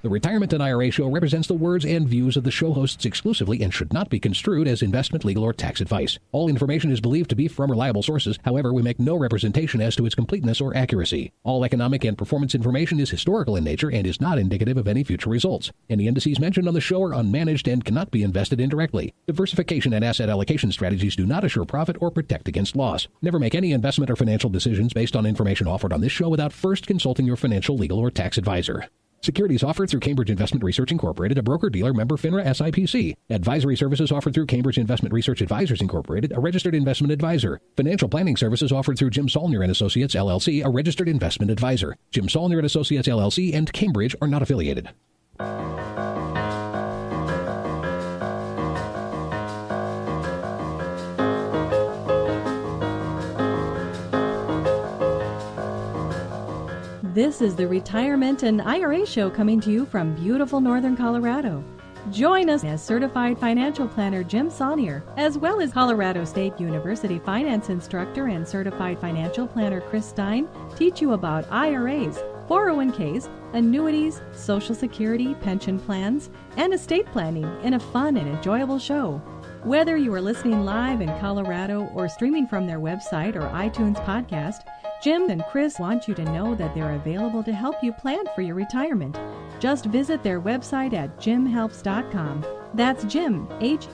The Retirement and IRA Show represents the words and views of the show hosts exclusively and should not be construed as investment, legal, or tax advice. All information is believed to be from reliable sources. However, we make no representation as to its completeness or accuracy. All economic and performance information is historical in nature and is not indicative of any future results. Any indices mentioned on the show are unmanaged and cannot be invested indirectly. Diversification and asset allocation strategies do not assure profit or protect against loss. Never make any investment or financial decisions based on information offered on this show without first consulting your financial, legal, or tax advisor. Securities offered through Cambridge Investment Research Incorporated, a broker-dealer member FINRA SIPC. Advisory services offered through Cambridge Investment Research Advisors Incorporated, a registered investment advisor. Financial planning services offered through Jim Saulnier & Associates, LLC, a registered investment advisor. Jim Saulnier & Associates, LLC, and Cambridge are not affiliated. This is the Retirement and IRA Show coming to you from beautiful northern Colorado. Join us as certified financial planner Jim Saulnier, as well as Colorado State University finance instructor and certified financial planner Chris Stein, teach you about IRAs, 401ks, annuities, Social Security, pension plans, and estate planning in a fun and enjoyable show. Whether you are listening live in Colorado or streaming from their website or iTunes podcast, Jim and Chris want you to know that they're available to help you plan for your retirement. Just visit their website at jimhelps.com. That's Jim,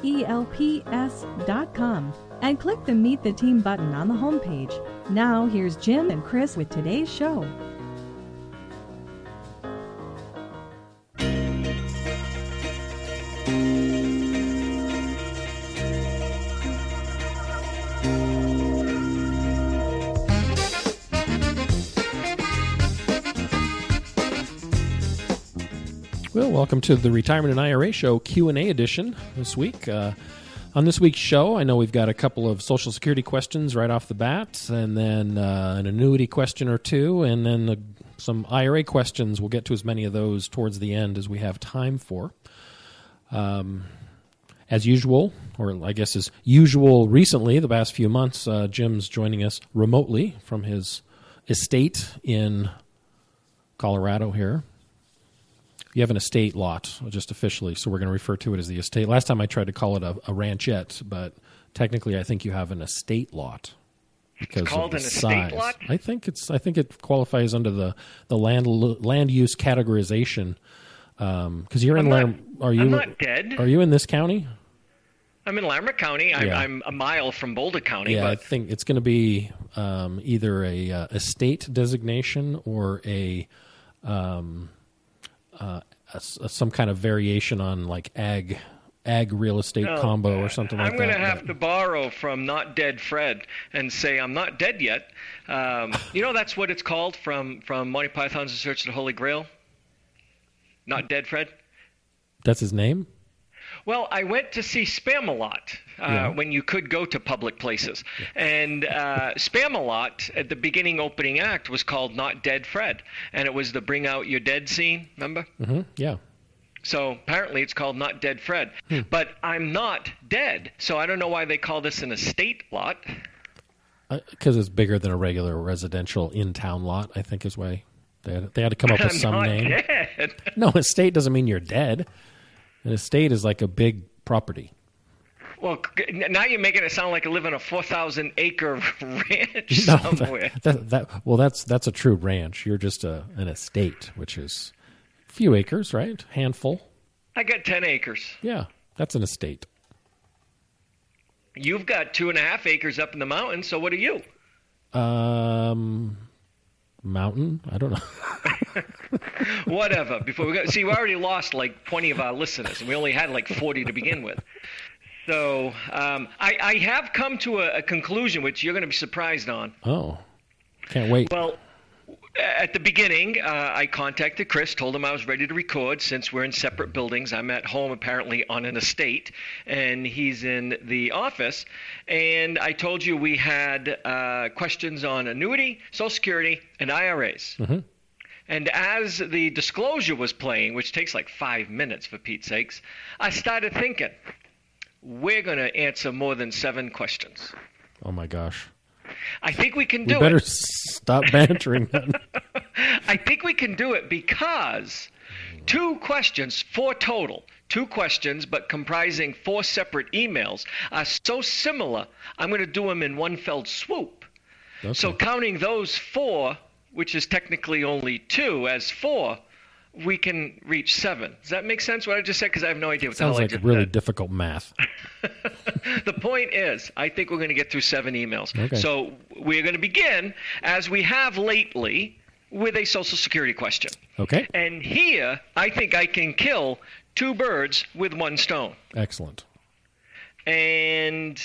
HELPS.com. And click the Meet the Team button on the homepage. Now, here's Jim and Chris with today's show. Well, welcome to the Retirement and IRA Show Q&A edition this week. On this week's show, I know we've got a couple of Social Security questions right off the bat, and then an annuity question or two, and then some IRA questions. We'll get to as many of those towards the end as we have time for. As usual, or I guess as usual recently, the past few months, Jim's joining us remotely from his estate in Colorado here. You have an estate lot, just officially, so we're going to refer to it as the estate. Last time I tried to call it a ranchette, but technically I think you have an estate lot because it's called of the an size. estate lot? I think it qualifies under the land use categorization. Because you're I'm not dead. Are you in this county? I'm in Larimer County. I'm a mile from Boulder County. Yeah, but I think it's going to be either a estate designation or some kind of variation on like ag real estate combo or something like that. I'm going to have to borrow from Not Dead Fred and say I'm not dead yet. That's what it's called from Monty Python's In Search of the Holy Grail. Not Dead Fred. That's his name? Well, I went to see Spamalot when you could go to public places. Yeah. And Spamalot, at the beginning opening act, was called Not Dead Fred. And it was the Bring Out Your Dead scene, remember? Mm-hmm. Yeah. So apparently it's called Not Dead Fred. But I'm not dead, so I don't know why they call this an estate lot. Because it's bigger than a regular residential in-town lot, I think is why they had to come up with some name. Dead. No, estate doesn't mean you're dead. An estate is like a big property. Well, now you're making it sound like I live in a 4,000-acre ranch somewhere. That's a true ranch. You're just an estate, which is a few acres, right? Handful. I got 10 acres. Yeah, that's an estate. You've got 2.5 acres up in the mountains, so what are you? Mountain? I don't know. Whatever. Before we we already lost like 20 of our listeners, and we only had like 40 to begin with. So I have come to a conclusion, which you're going to be surprised on. Oh, can't wait. Well, at the beginning, I contacted Chris, told him I was ready to record since we're in separate buildings. I'm at home apparently on an estate, and he's in the office. And I told you we had questions on annuity, Social Security, and IRAs. Mm-hmm. And as the disclosure was playing, which takes like 5 minutes for Pete's sakes, I started thinking, we're going to answer more than 7 questions. Oh, my gosh. I think we can do it. We better stop bantering them. I think we can do it because 2 questions, 4 total, 2 questions, but comprising 4 separate emails, are so similar, I'm going to do them in one fell swoop. Okay. So counting those 4, which is technically only 2, as 4, we can reach 7. Does that make sense, what I just said? Because I have no idea what the hell I just said. Sounds like really difficult math. The point is, I think we're going to get through 7 emails. Okay. So we're going to begin, as we have lately, with a Social Security question. Okay. And here, I think I can kill 2 birds with 1 stone. Excellent. And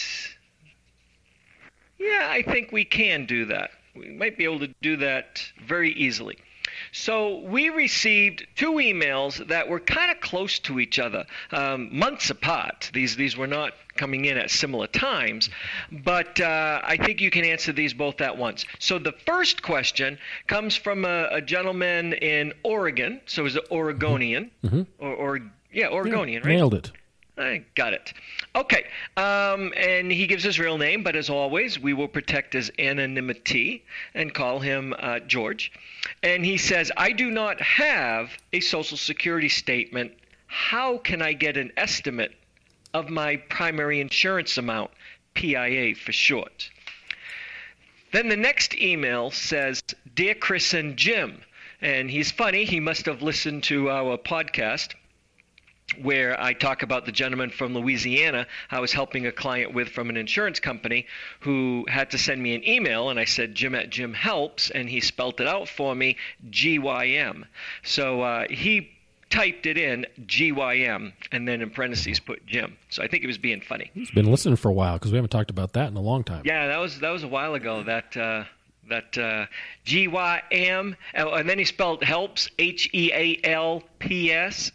yeah, I think we can do that. We might be able to do that very easily. So we received 2 emails that were kind of close to each other, months apart. These were not coming in at similar times, but I think you can answer these both at once. So the first question comes from a gentleman in Oregon. So he's an Oregonian, Oregonian, right? Nailed it. I got it. Okay. And he gives his real name, but as always, we will protect his anonymity and call him George. And he says, I do not have a Social Security statement. How can I get an estimate of my primary insurance amount, PIA for short? Then the next email says, Dear Chris and Jim. And he's funny. He must have listened to our podcast where I talk about the gentleman from Louisiana I was helping a client with from an insurance company who had to send me an email, and I said Jim at Jim Helps, and he spelled it out for me, GYM. So he typed it in, GYM, and then in parentheses put Jim. So I think he was being funny. He's been listening for a while because we haven't talked about that in a long time. Yeah, that was a while ago, that GYM, and then he spelled helps, HEALPS.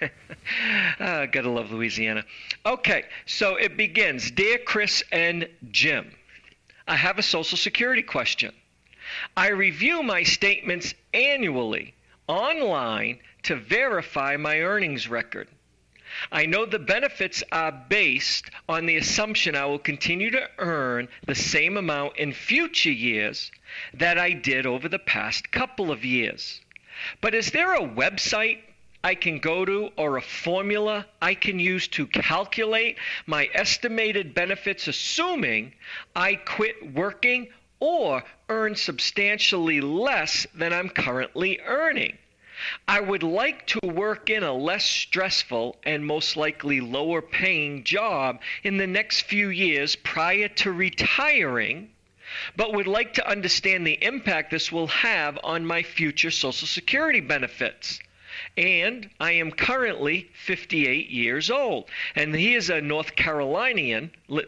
Gotta love Louisiana. Okay, so it begins. Dear Chris and Jim, I have a Social Security question. I review my statements annually online to verify my earnings record. I know the benefits are based on the assumption I will continue to earn the same amount in future years that I did over the past couple of years. But is there a website I can go to or a formula I can use to calculate my estimated benefits, assuming I quit working or earn substantially less than I'm currently earning? I would like to work in a less stressful and most likely lower paying job in the next few years prior to retiring, but would like to understand the impact this will have on my future Social Security benefits. And I am currently 58 years old. And he is a North Carolinian,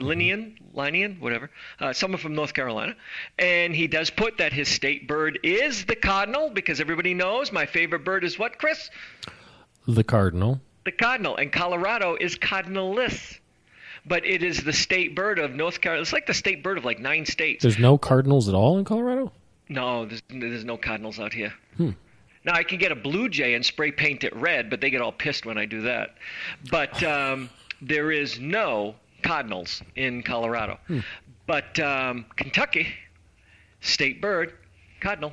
whatever, someone from North Carolina. And he does put that his state bird is the cardinal, because everybody knows my favorite bird is what, Chris? The cardinal. The cardinal. And Colorado is cardinalis. But it is the state bird of North Carolina. It's like the state bird of like 9 states. There's no cardinals at all in Colorado? No, there's no cardinals out here. Now, I can get a blue jay and spray paint it red, but they get all pissed when I do that. But there is no cardinals in Colorado. But Kentucky, state bird, cardinal.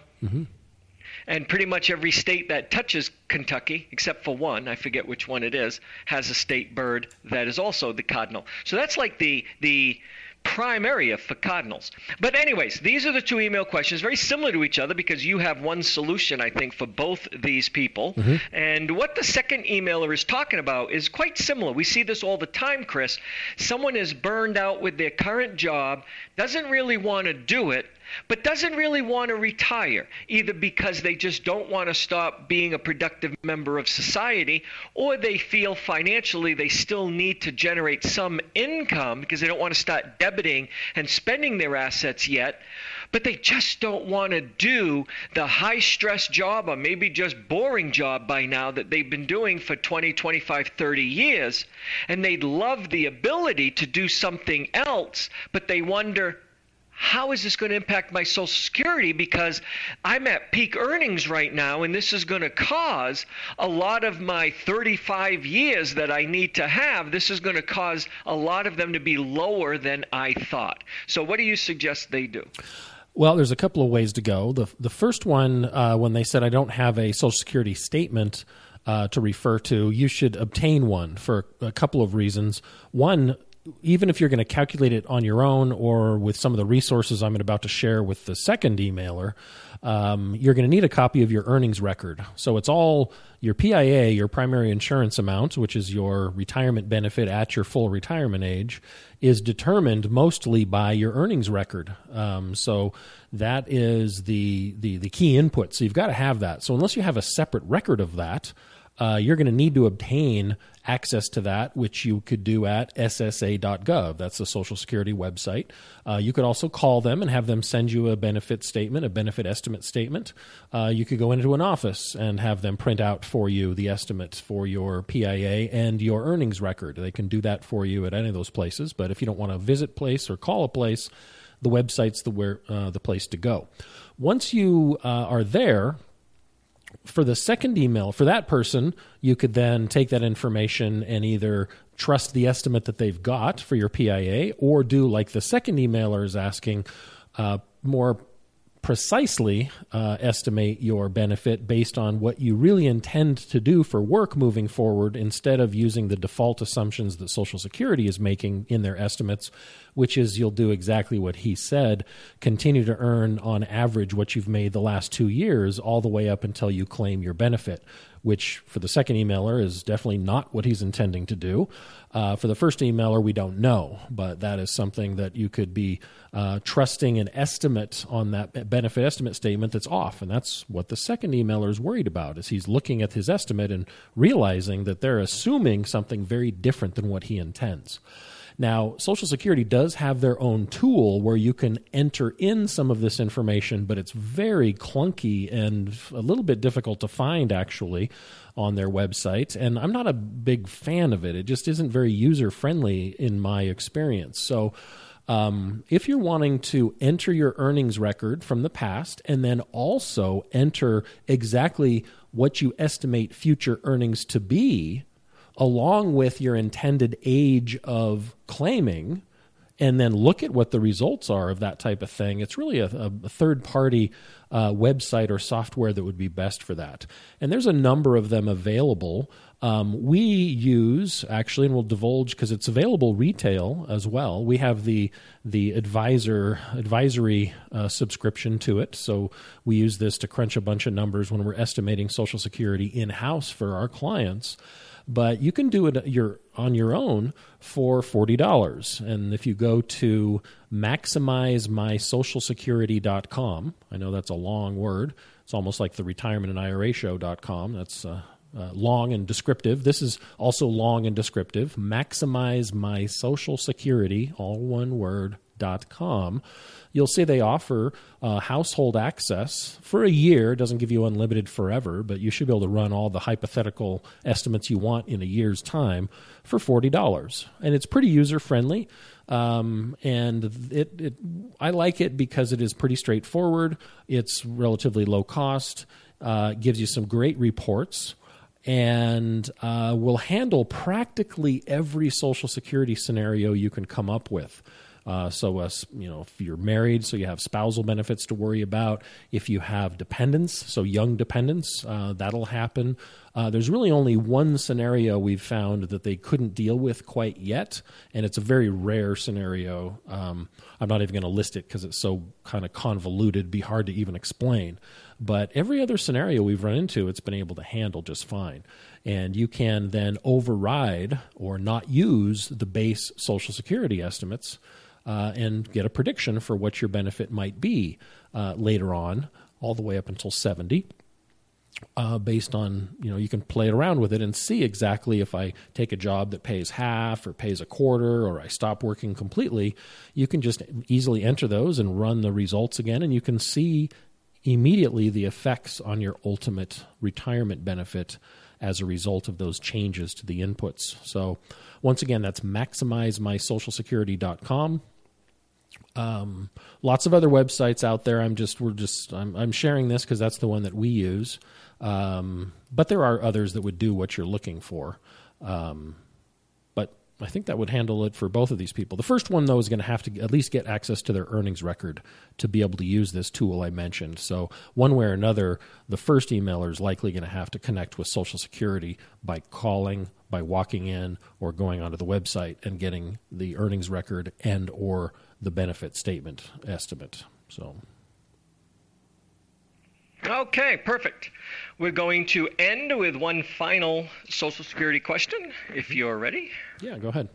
And pretty much every state that touches Kentucky, except for one, I forget which one it is, has a state bird that is also the cardinal. So that's like the prime area for cardinals. But anyways, these are the 2 email questions, very similar to each other because you have one solution, I think, for both these people. And what the second emailer is talking about is quite similar. We see this all the time, Chris. Someone is burned out with their current job, doesn't really want to do it, but doesn't really want to retire, either because they just don't want to stop being a productive member of society, or they feel financially they still need to generate some income because they don't want to start debiting and spending their assets yet, but they just don't want to do the high-stress job or maybe just boring job by now that they've been doing for 20, 25, 30 years, and they'd love the ability to do something else, but they wonder, how is this going to impact my Social Security? Because I'm at peak earnings right now, and this is going to cause a lot of my 35 years that I need to have. This is going to cause a lot of them to be lower than I thought. So what do you suggest they do? Well, there's a couple of ways to go. The first one, when they said I don't have a Social Security statement, to refer to, you should obtain one for a couple of reasons. One, even if you're going to calculate it on your own or with some of the resources I'm about to share with the second emailer, you're going to need a copy of your earnings record. So it's all your PIA, your primary insurance amount, which is your retirement benefit at your full retirement age, is determined mostly by your earnings record. So that is the key input. So you've got to have that. So unless you have a separate record of that, you're going to need to obtain access to that, which you could do at ssa.gov. That's the Social Security website. You could also call them and have them send you a benefit statement, a benefit estimate statement. You could go into an office and have them print out for you the estimate for your PIA and your earnings record. They can do that for you at any of those places. But if you don't want to visit place or call a place, the website's the place to go. Once you are there, for the second email, for that person, you could then take that information and either trust the estimate that they've got for your PIA or do like the second emailer is asking, more precisely estimate your benefit based on what you really intend to do for work moving forward instead of using the default assumptions that Social Security is making in their estimates, which is you'll do exactly what he said, continue to earn on average what you've made the last 2 years all the way up until you claim your benefit, which for the second emailer is definitely not what he's intending to do. For the first emailer, we don't know, but that is something that you could be trusting an estimate on that benefit estimate statement that's off. And that's what the second emailer is worried about, is he's looking at his estimate and realizing that they're assuming something very different than what he intends. Now, Social Security does have their own tool where you can enter in some of this information, but it's very clunky and a little bit difficult to find, actually, on their website. And I'm not a big fan of it. It just isn't very user-friendly in my experience. So if you're wanting to enter your earnings record from the past and then also enter exactly what you estimate future earnings to be, along with your intended age of claiming, and then look at what the results are of that type of thing, it's really a third-party website or software that would be best for that. And there's a number of them available. We use, actually, and we'll divulge because it's available retail as well, we have the advisory subscription to it. So we use this to crunch a bunch of numbers when we're estimating Social Security in-house for our clients. But you can do it on your own for $40. And if you go to maximizemysocialsecurity.com, I know that's a long word. It's almost like the retirementandIRAshow.com. That's long and descriptive. This is also long and descriptive. Maximizemysocialsecurity, all one word, .com. You'll see they offer household access for a year. It doesn't give you unlimited forever, but you should be able to run all the hypothetical estimates you want in a year's time for $40. And it's pretty user-friendly. And I like it because it is pretty straightforward. It's relatively low cost. Gives you some great reports. And will handle practically every Social Security scenario you can come up with. If you're married, so you have spousal benefits to worry about. If you have dependents, so young dependents, that'll happen. There's really only one scenario we've found that they couldn't deal with quite yet, and it's a very rare scenario. I'm not even going to list it because it's so kind of convoluted, it'd be hard to even explain. But every other scenario we've run into, it's been able to handle just fine. And you can then override or not use the base Social Security estimates and get a prediction for what your benefit might be later on, all the way up until 70. Based on, you can play around with it and see exactly if I take a job that pays half or pays a quarter or I stop working completely, you can just easily enter those and run the results again, and you can see immediately the effects on your ultimate retirement benefit as a result of those changes to the inputs. So once again, that's maximizemysocialsecurity.com. Lots of other websites out there. I'm sharing this because that's the one that we use. But there are others that would do what you're looking for. But I think that would handle it for both of these people. The first one, though, is going to have to at least get access to their earnings record to be able to use this tool I mentioned. So one way or another, the first emailer is likely going to have to connect with Social Security by calling, by walking in, or going onto the website and getting the earnings record and or the benefit statement estimate. So... Okay, perfect. We're going to end with one final Social Security question, if you're ready. Yeah, go ahead.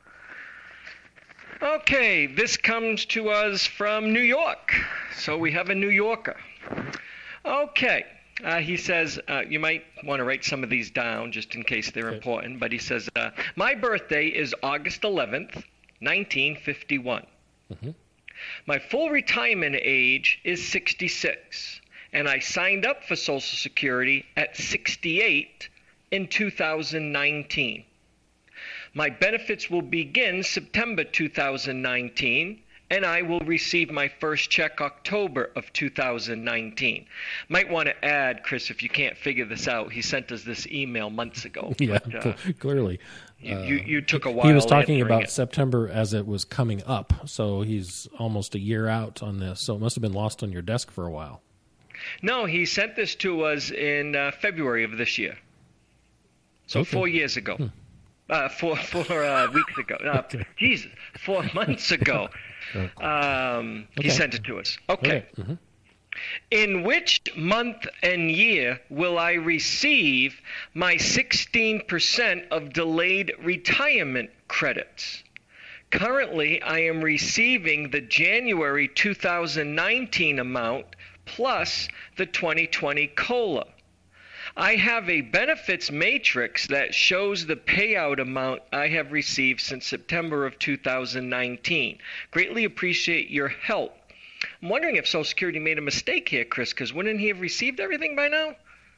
Okay, this comes to us from New York. So we have a New Yorker. Okay, he says, you might want to write some of these down just in case they're important, but he says, my birthday is August 11th, 1951. Mm-hmm. My full retirement age is 66. And I signed up for Social Security at 68 in 2019. My benefits will begin September 2019, and I will receive my first check October of 2019. Might want to add, Chris, if you can't figure this out, he sent us this email months ago. Yeah, but, clearly. You took a while. He was talking about it. September as it was coming up, so he's almost a year out on this, so it must have been lost on your desk for a while. No, he sent this to us in February of this year. So okay. 4 years ago. 4 weeks ago. Okay. Jesus, 4 months ago. He sent it to us. Okay. Mm-hmm. In which month and year will I receive my 16% of delayed retirement credits? Currently, I am receiving the January 2019 amount plus the 2020 COLA. I have a benefits matrix that shows the payout amount I have received since September of 2019. Greatly appreciate your help. I'm wondering if Social Security made a mistake here, Chris, because wouldn't he have received everything by now?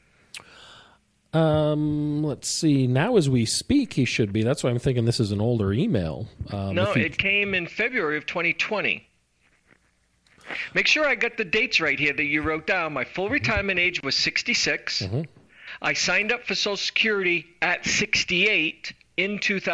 Let's see. Now as we speak, he should be. That's why I'm thinking this is an older email. No, it came in February of 2020. Make sure I got the dates right here that you wrote down. My full retirement age was 66. Mm-hmm. I signed up for Social Security at 68 in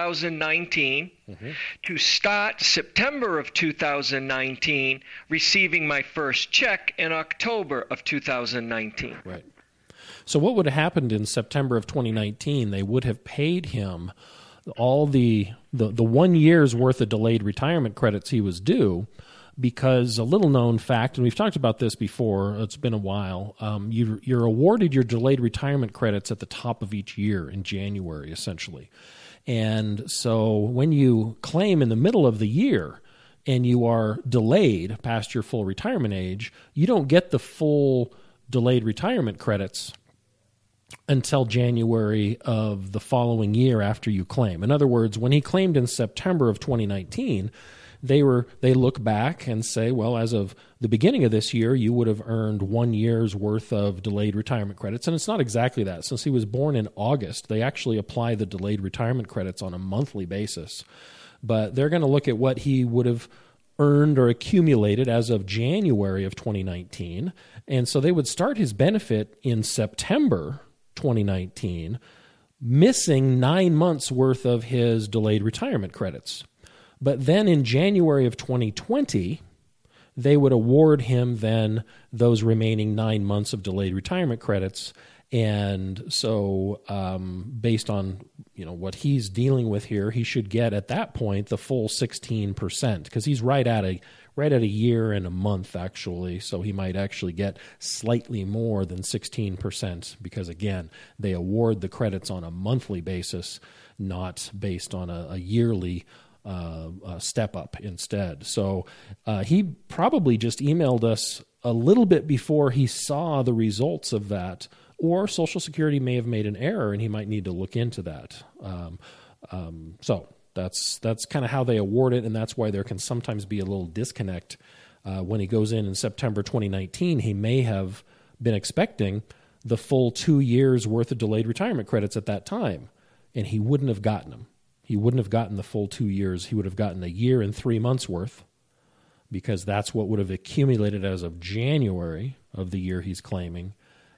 2019 to start September of 2019, receiving my first check in October of 2019. Right. So what would have happened in September of 2019? They would have paid him all the 1 year's worth of delayed retirement credits he was due, because a little-known fact, and we've talked about this before, it's been a while, you're awarded your delayed retirement credits at the top of each year in January, essentially. And so when you claim in the middle of the year and you are delayed past your full retirement age, you don't get the full delayed retirement credits until January of the following year after you claim. In other words, when he claimed in September of 2019, they look back and say, well, as of the beginning of this year, you would have earned 1 year's worth of delayed retirement credits. And it's not exactly that. Since he was born in August, they actually apply the delayed retirement credits on a monthly basis. But they're going to look at what he would have earned or accumulated as of January of 2019. And so they would start his benefit in September 2019, missing 9 months worth of his delayed retirement credits. But then in January of 2020, they would award him then those remaining 9 months of delayed retirement credits. And so based on what he's dealing with here, he should get at that point the full 16%, because he's right at a year and a month, actually. So he might actually get slightly more than 16%, because, again, they award the credits on a monthly basis, not based on a yearly step up instead. So he probably just emailed us a little bit before he saw the results of that, or Social Security may have made an error and he might need to look into that. So that's kind of how they award it, and that's why there can sometimes be a little disconnect. When he goes in September 2019, he may have been expecting the full 2 years worth of delayed retirement credits at that time, and he wouldn't have gotten them. He wouldn't have gotten the full 2 years. He would have gotten a year and 3 months worth, because that's what would have accumulated as of January of the year he's claiming.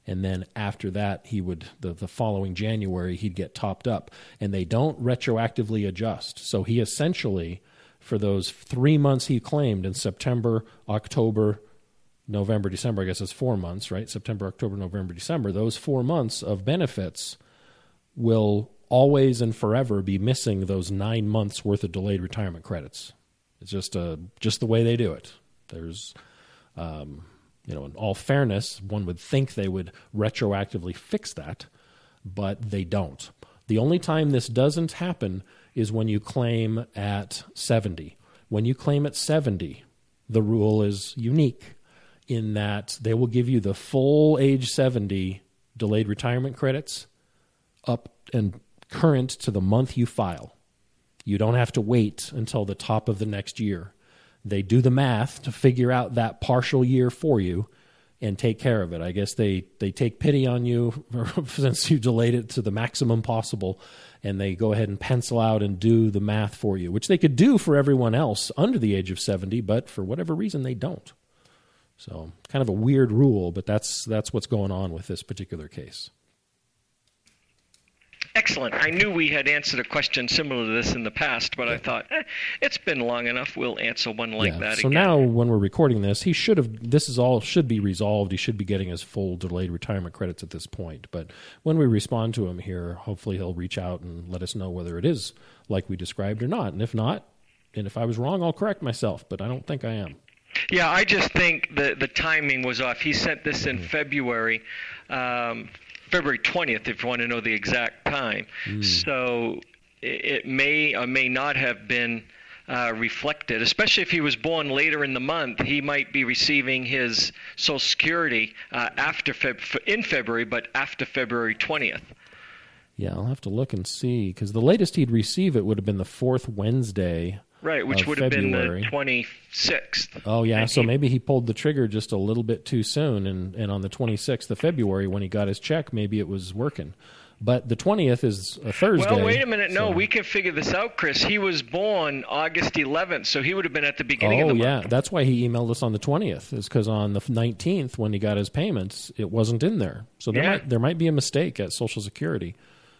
and then after that he would the following January he'd get topped up, and they don't retroactively adjust. So he essentially, for those 3 months he claimed in September, October, November, December, I guess it's 4 months, right? September, October, November, December, those 4 months of benefits will always and forever be missing those 9 months worth of delayed retirement credits. It's just the way they do it. There's, in all fairness, one would think they would retroactively fix that, but they don't. The only time this doesn't happen is when you claim at 70. When you claim at 70, the rule is unique in that they will give you the full age 70 delayed retirement credits up and current to the month you file. You don't have to wait until the top of the next year. They do the math to figure out that partial year for you and take care of it. I guess they take pity on you since you delayed it to the maximum possible, and they go ahead and pencil out and do the math for you, which they could do for everyone else under the age of 70, but for whatever reason they don't. So kind of a weird rule, but that's what's going on with this particular case. Excellent. I knew we had answered a question similar to this in the past, but I thought, it's been long enough. We'll answer one like that so again. Now, when we're recording this, should be resolved. He should be getting his full delayed retirement credits at this point. But when we respond to him here, hopefully he'll reach out and let us know whether it is like we described or not. And if not, and if I was wrong, I'll correct myself, but I don't think I am. Yeah, I just think the timing was off. He sent this in February 20th, if you want to know the exact time. So it may or may not have been reflected, especially if he was born later in the month. He might be receiving his Social Security in February, but after February 20th. Yeah, I'll have to look and see, because the latest he'd receive it would have been the fourth Wednesday. Right, which would have been the 26th. Oh, yeah, so maybe he pulled the trigger just a little bit too soon, and on the 26th of February, when he got his check, maybe it was working. But the 20th is a Thursday. Well, wait a minute. No, we can figure this out, Chris. He was born August 11th, so he would have been at the beginning of the month. Oh, yeah, that's why he emailed us on the 20th, is because on the 19th, when he got his payments, it wasn't in there. So there might be a mistake at Social Security.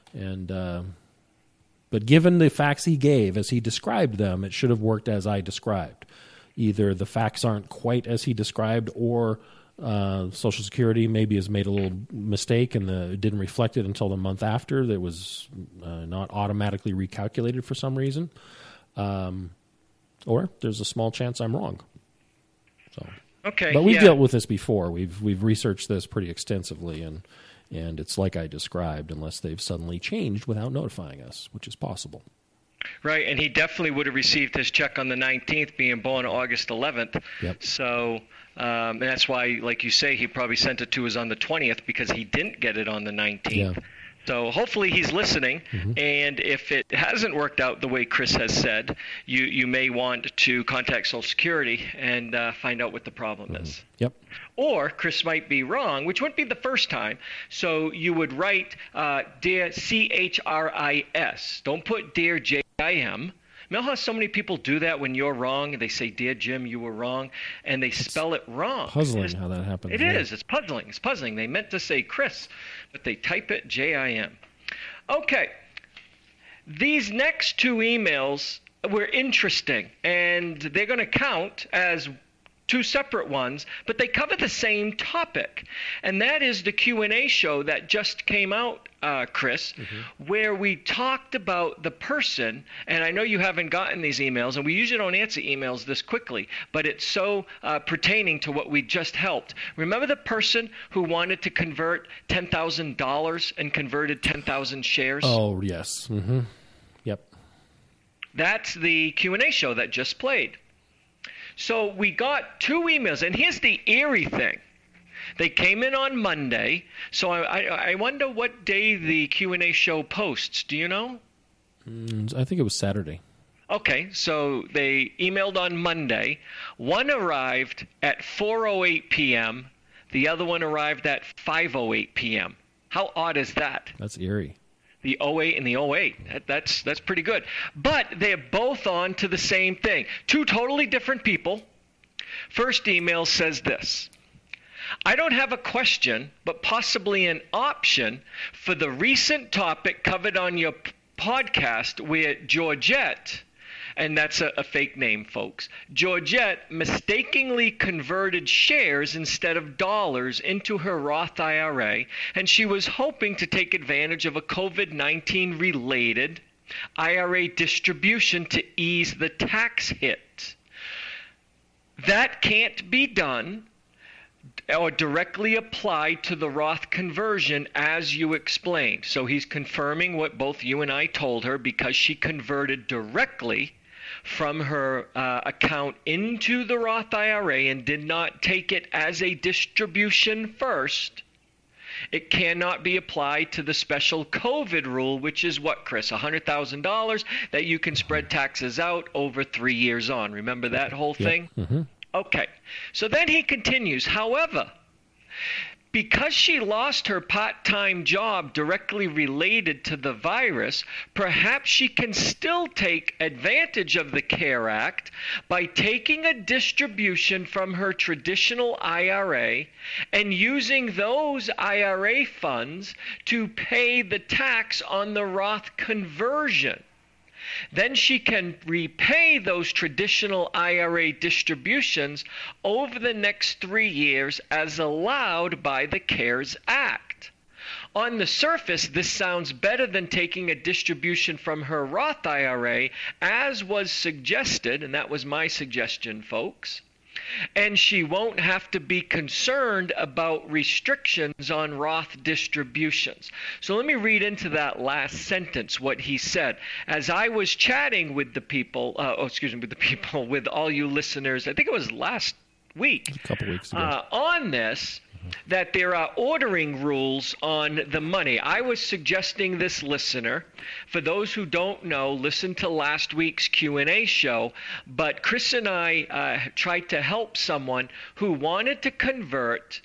But given the facts he gave as he described them, it should have worked as I described. Either the facts aren't quite as he described, or Social Security maybe has made a little mistake and it didn't reflect it until the month after. That was not automatically recalculated for some reason. Or there's a small chance I'm wrong. So, okay, but we've dealt with this before. We've researched this pretty extensively, and it's like I described, unless they've suddenly changed without notifying us, which is possible. Right, and he definitely would have received his check on the 19th, being born August 11th. Yep. So and that's why, like you say, he probably sent it to us on the 20th, because he didn't get it on the 19th. Yeah. So hopefully he's listening, and if it hasn't worked out the way Chris has said, you may want to contact Social Security and find out what the problem is. Yep. Or Chris might be wrong, which wouldn't be the first time. So you would write Dear CHRIS. Don't put Dear JIM. You know how so many people do that when you're wrong, and they say, Dear Jim, you were wrong, and they spell it wrong. Puzzling how that happens. It is. It's puzzling. It's puzzling. They meant to say Chris, but they type it JIM. Okay. These next two emails were interesting, and they're going to count as two separate ones, but they cover the same topic, and that is the Q&A show that just came out, Chris, where we talked about the person, and I know you haven't gotten these emails, and we usually don't answer emails this quickly, but it's so pertaining to what we just helped. Remember the person who wanted to convert $10,000 and converted 10,000 shares? Oh, yes. Yep. That's the Q&A show that just played. So we got two emails, and here's the eerie thing. They came in on Monday, so I wonder what day the Q&A show posts. Do you know? I think it was Saturday. Okay, so they emailed on Monday. One arrived at 4:08 p.m. The other one arrived at 5:08 p.m. How odd is that? That's eerie. The 08 and the 08. That's pretty good. But they're both on to the same thing. Two totally different people. First email says this. I don't have a question, but possibly an option for the recent topic covered on your podcast where Georgette, and that's a fake name, folks, Georgette mistakenly converted shares instead of dollars into her Roth IRA, and she was hoping to take advantage of a COVID-19 related IRA distribution to ease the tax hit. That can't be done or directly applied to the Roth conversion as you explained. So he's confirming what both you and I told her, because she converted directly from her account into the Roth IRA and did not take it as a distribution first. It cannot be applied to the special COVID rule, which is what, Chris? $100,000 that you can spread taxes out over 3 years on. Remember that whole thing? Mm-hmm. Okay. So then he continues, however, because she lost her part-time job directly related to the virus, perhaps she can still take advantage of the CARE Act by taking a distribution from her traditional IRA and using those IRA funds to pay the tax on the Roth conversion. Then she can repay those traditional IRA distributions over the next 3 years as allowed by the CARES Act. On the surface, this sounds better than taking a distribution from her Roth IRA, as was suggested, and that was my suggestion, folks. And she won't have to be concerned about restrictions on Roth distributions. So let me read into that last sentence what he said. As I was chatting with the people, with all you listeners, I think it was last week, a couple weeks ago, on this, that there are ordering rules on the money. I was suggesting this, listener, for those who don't know, listen to last week's Q&A show, but Chris and I tried to help someone who wanted to convert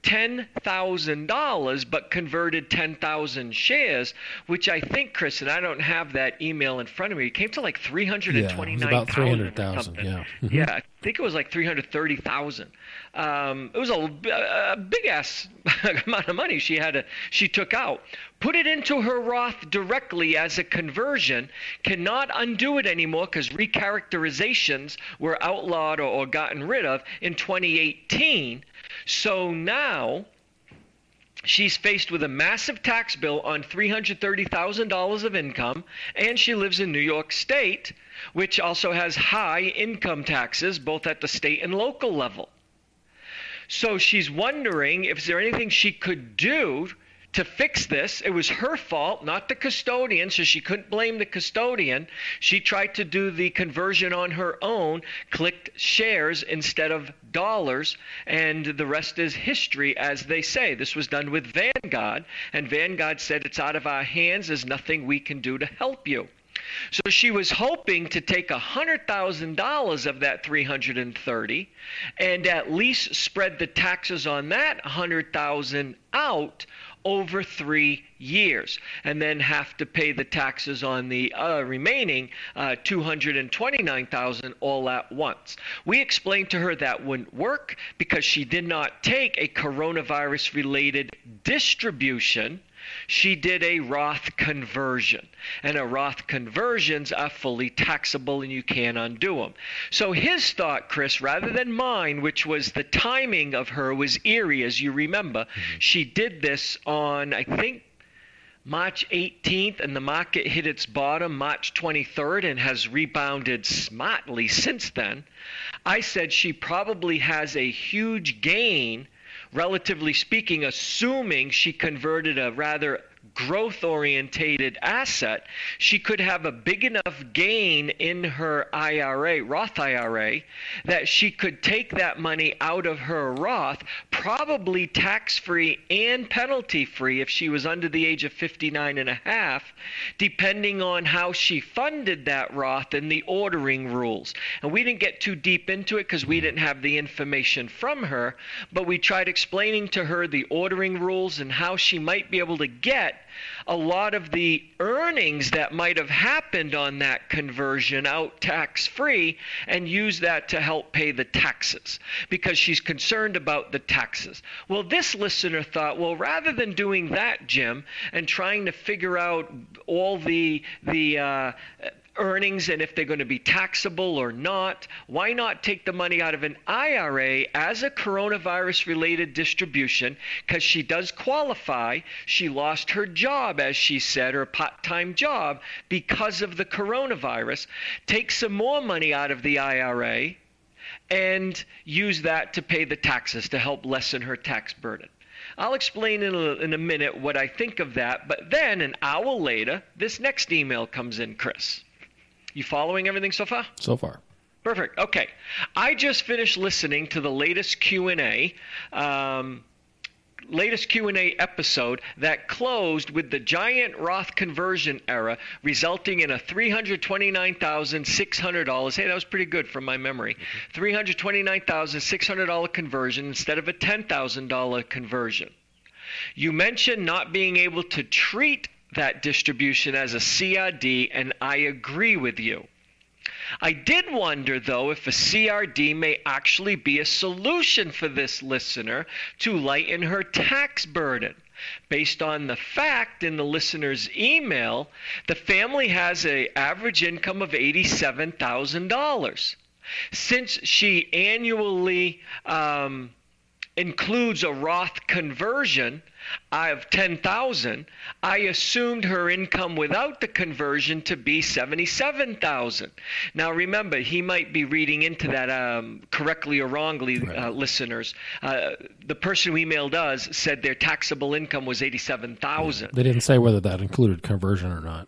$10,000 but converted 10,000 shares, which I think, Chris, and I don't have that email in front of me, it came to like 329,000. Yeah, about 300,000, yeah. Mm-hmm. Yeah, I think it was like 330,000. It was a big-ass amount of money she took out. Put it into her Roth directly as a conversion, cannot undo it anymore because recharacterizations were outlawed or gotten rid of in 2018. So now she's faced with a massive tax bill on $330,000 of income, and she lives in New York State, which also has high income taxes, both at the state and local level. So she's wondering if there anything she could do to fix this. It was her fault, not the custodian, so she couldn't blame the custodian. She tried to do the conversion on her own, clicked shares instead of dollars, and the rest is history, as they say. This was done with Vanguard, and Vanguard said, it's out of our hands, there's nothing we can do to help you. So she was hoping to take $100,000 of that $330,000 and at least spread the taxes on that $100,000 out over 3 years, and then have to pay the taxes on the remaining $229,000 all at once. We explained to her that wouldn't work because she did not take a coronavirus-related distribution. She did a Roth conversion, and a Roth conversions are fully taxable and you can't undo them. So his thought, Chris, rather than mine, which was the timing of her was eerie, as you remember. She did this on, I think, March 18th, and the market hit its bottom March 23rd and has rebounded smartly since then. I said she probably has a huge gain, relatively speaking, assuming she converted a rather growth-orientated asset. She could have a big enough gain in her IRA, Roth IRA, that she could take that money out of her Roth, probably tax-free and penalty-free if she was under the age of 59 and a half, depending on how she funded that Roth and the ordering rules. And we didn't get too deep into it because we didn't have the information from her, but we tried explaining to her the ordering rules and how she might be able to get a lot of the earnings that might have happened on that conversion out tax-free and use that to help pay the taxes because she's concerned about the taxes. Well, this listener thought, well, rather than doing that, Jim, and trying to figure out all the earnings and if they're going to be taxable or not, why not take the money out of an IRA as a coronavirus-related distribution? Because she does qualify. She lost her job, as she said, her part-time job, because of the coronavirus. Take some more money out of the IRA and use that to pay the taxes to help lessen her tax burden. I'll explain in a minute what I think of that, but then an hour later, this next email comes in, Chris. You following everything so far? So far. Perfect. Okay. I just finished listening to the latest Q&A, episode that closed with the giant Roth conversion error, resulting in a $329,600. Hey, that was pretty good from my memory. $329,600 conversion instead of a $10,000 conversion. You mentioned not being able to treat that distribution as a CRD, and I agree with you. I did wonder, though, if a CRD may actually be a solution for this listener to lighten her tax burden. Based on the fact in the listener's email, the family has an average income of $87,000. Since she annually includes a Roth conversion of $10,000, I assumed her income without the conversion to be $77,000. Now remember, he might be reading into that correctly or wrongly, right. Listeners. The person who emailed us said their taxable income was $87,000. They didn't say whether that included conversion or not.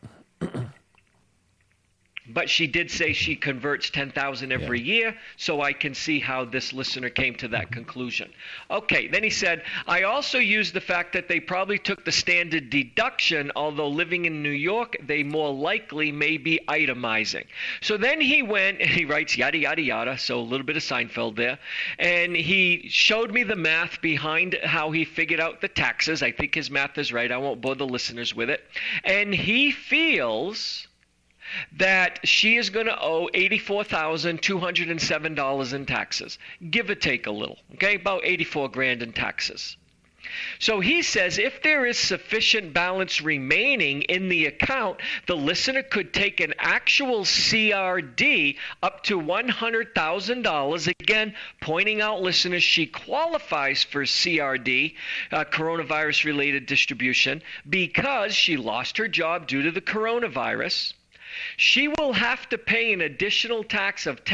But she did say she converts $10,000 every year, so I can see how this listener came to that conclusion. Okay, then he said, I also used the fact that they probably took the standard deduction, although living in New York, they more likely may be itemizing. So then he went, and he writes yada, yada, yada, so a little bit of Seinfeld there, and he showed me the math behind how he figured out the taxes. I think his math is right. I won't bore the listeners with it. And he feels that she is going to owe $84,207 in taxes, give or take a little, okay, about $84,000 in taxes. So he says if there is sufficient balance remaining in the account, the listener could take an actual CRD up to $100,000. Again, pointing out, listeners, she qualifies for CRD, coronavirus-related distribution, because she lost her job due to the coronavirus. She will have to pay an additional tax of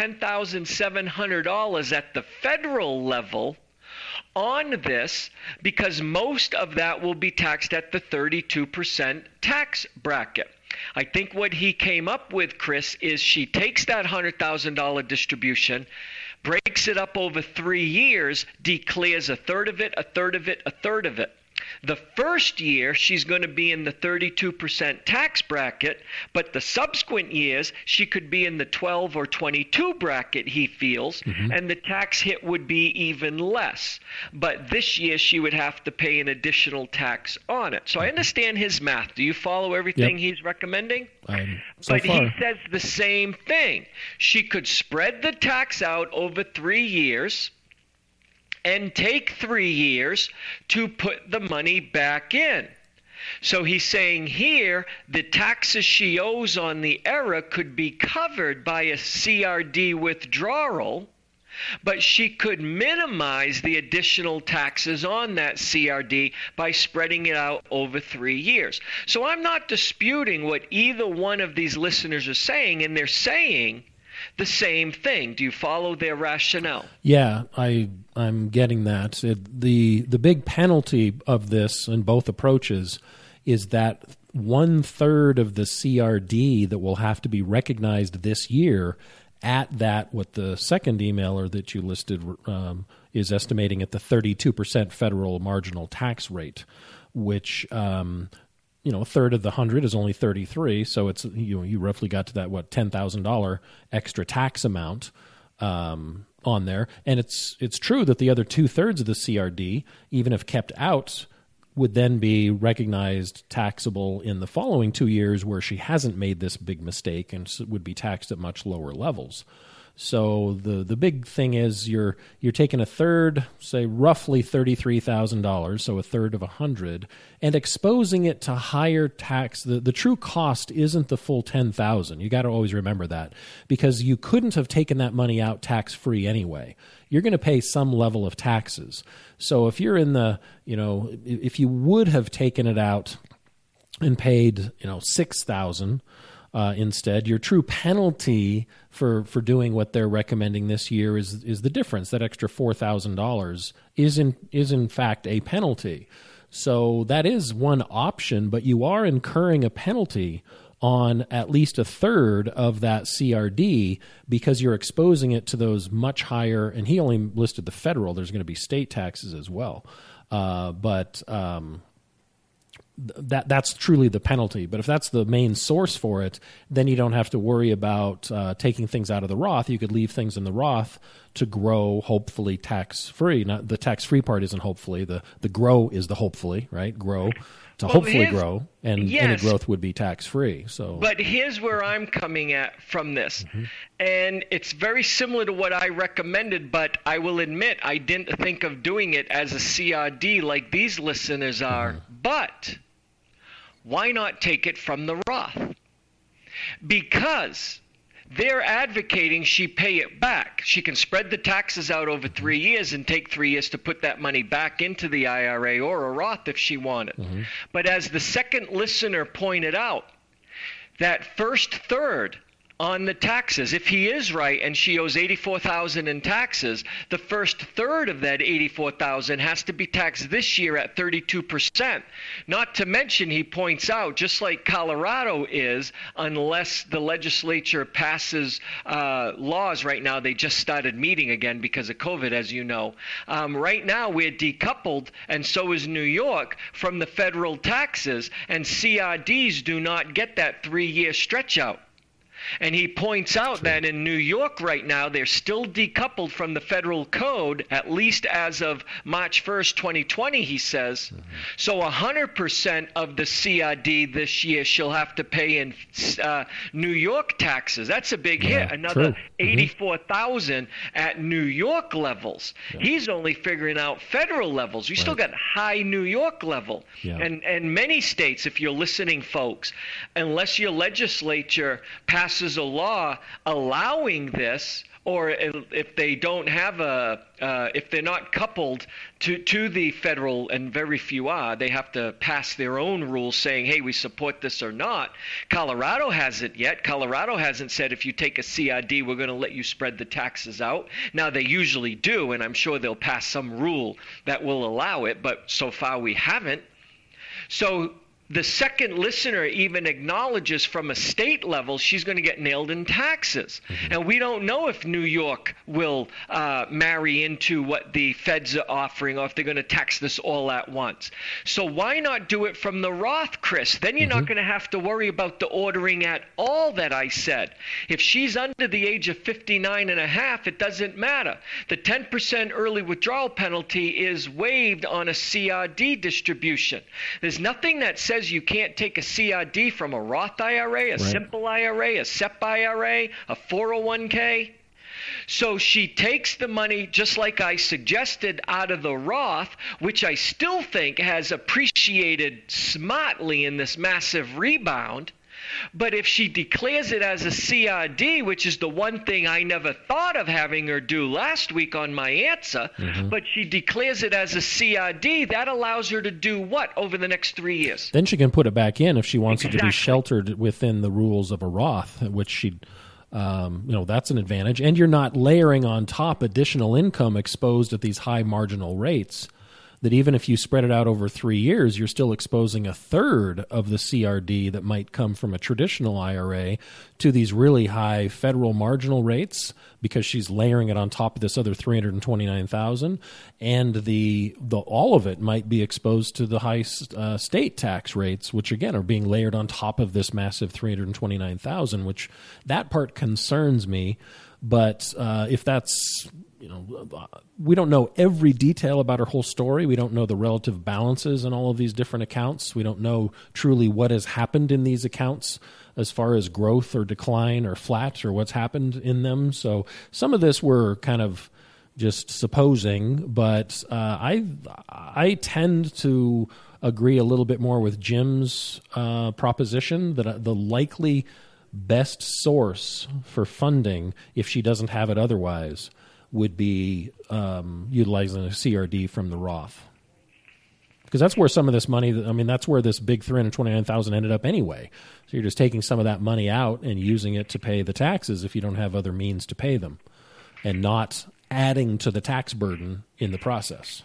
$10,700 at the federal level on this, because most of that will be taxed at the 32% tax bracket. I think what he came up with, Chris, is she takes that $100,000 distribution, breaks it up over 3 years, declares a third of it, a third of it, a third of it. The first year, she's going to be in the 32% tax bracket, but the subsequent years, she could be in the 12 or 22 bracket, he feels, and the tax hit would be even less. But this year, she would have to pay an additional tax on it. So I understand his math. Do you follow everything he's recommending? But he says the same thing. She could spread the tax out over 3 years and take 3 years to put the money back in. So he's saying here the taxes she owes on the error could be covered by a CRD withdrawal, but she could minimize the additional taxes on that CRD by spreading it out over 3 years. So I'm not disputing what either one of these listeners are saying, and they're saying the same thing. Do you follow their rationale? Yeah, I'm getting that. The big penalty of this in both approaches is that 1/3 of the CRD that will have to be recognized this year at that, what the second emailer that you listed is estimating at the 32% federal marginal tax rate, which a third of the 100 is only 33, so it's you roughly got to that $10,000 extra tax amount on there, and it's true that the other 2/3 of the CRD, even if kept out, would then be recognized taxable in the following 2 years where she hasn't made this big mistake and would be taxed at much lower levels. So the big thing is you're taking a third, say roughly $33,000, so a third of $100, and exposing it to higher tax. The true cost isn't the full $10,000. You got to always remember that, because you couldn't have taken that money out tax free anyway. You're going to pay some level of taxes. So if you're in the, if you would have taken it out and paid, $6,000. Instead, your true penalty for doing what they're recommending this year is the difference. That extra $4,000 is in fact a penalty. So that is one option, but you are incurring a penalty on at least a third of that CRD because you're exposing it to those much higher. And he only listed the federal. There's going to be state taxes as well, but. That's truly the penalty. But if that's the main source for it, then you don't have to worry about taking things out of the Roth. You could leave things in the Roth to grow, hopefully tax-free. Not the tax-free part isn't hopefully. The grow is the hopefully, right? Grow to hopefully grow, and any growth would be tax-free. So, but here's where I'm coming at from this. Mm-hmm. And it's very similar to what I recommended, but I will admit I didn't think of doing it as a CRD like these listeners are. Mm-hmm. But why not take it from the Roth? Because they're advocating she pay it back. She can spread the taxes out over 3 years and take 3 years to put that money back into the IRA or a Roth if she wanted. Mm-hmm. But as the second listener pointed out, that first third on the taxes, if he is right and she owes $84,000 in taxes, the first third of that $84,000 has to be taxed this year at 32%. Not to mention, he points out, just like Colorado is, unless the legislature passes laws right now, they just started meeting again because of COVID, as you know. Right now, we're decoupled, and so is New York, from the federal taxes, and CRDs do not get that 3-year stretch out. And he points out that in New York right now, they're still decoupled from the federal code, at least as of March 1st, 2020, he says. Mm-hmm. So 100% of the CRD this year she'll have to pay in New York taxes. That's a big hit. Another $84,000 at New York levels. Yeah. He's only figuring out federal levels. We still got high New York level. Yeah. And many states, if you're listening, folks, unless your legislature passes a law allowing this, or if they don't have if they're not coupled to the federal, and very few are, they have to pass their own rules saying, hey, we support this or not. Colorado hasn't yet. Colorado hasn't said if you take a CRD, we're going to let you spread the taxes out. Now, they usually do, and I'm sure they'll pass some rule that will allow it, but so far we haven't. So the second listener even acknowledges from a state level she's going to get nailed in taxes. Mm-hmm. And we don't know if New York will marry into what the feds are offering, or if they're going to tax this all at once. So why not do it from the Roth, Chris? Then you're not going to have to worry about the ordering at all that I said. If she's under the age of 59 and a half, it doesn't matter. The 10% early withdrawal penalty is waived on a CRD distribution. There's nothing that says you can't take a CRD from a Roth IRA, a simple IRA, a SEP IRA, a 401k. So she takes the money, just like I suggested, out of the Roth, which I still think has appreciated smartly in this massive rebound. But if she declares it as a CRD, which is the one thing I never thought of having her do last week on my answer, but she declares it as a CRD, that allows her to do what over the next 3 years? Then she can put it back in if she wants it to be sheltered within the rules of a Roth, which she'd, that's an advantage. And you're not layering on top additional income exposed at these high marginal rates, that even if you spread it out over 3 years, you're still exposing a third of the CRD that might come from a traditional IRA to these really high federal marginal rates, because she's layering it on top of this other $329,000, and the all of it might be exposed to the high state tax rates, which again are being layered on top of this massive $329,000. Which that part concerns me. But if that's, we don't know every detail about her whole story. We don't know the relative balances in all of these different accounts. We don't know truly what has happened in these accounts as far as growth or decline or flat or what's happened in them. So some of this we're kind of just supposing, but I tend to agree a little bit more with Jim's proposition that the likely best source for funding, if she doesn't have it otherwise, would be utilizing a CRD from the Roth. Because that's where some of this money, that's where this big $329,000 ended up anyway. So you're just taking some of that money out and using it to pay the taxes if you don't have other means to pay them, and not adding to the tax burden in the process.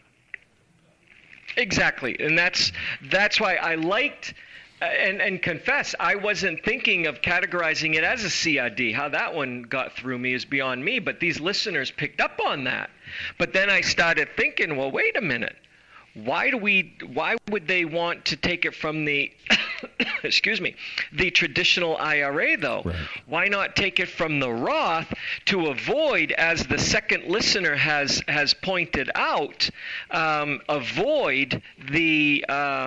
Exactly, and that's why I liked and confess I wasn't thinking of categorizing it as a CRD. How that one got through me is beyond me, but these listeners picked up on that. But then I started thinking, well, wait a minute. Why would they want to take it from the the traditional IRA though? Right. Why not take it from the Roth to avoid, as the second listener has pointed out, avoid the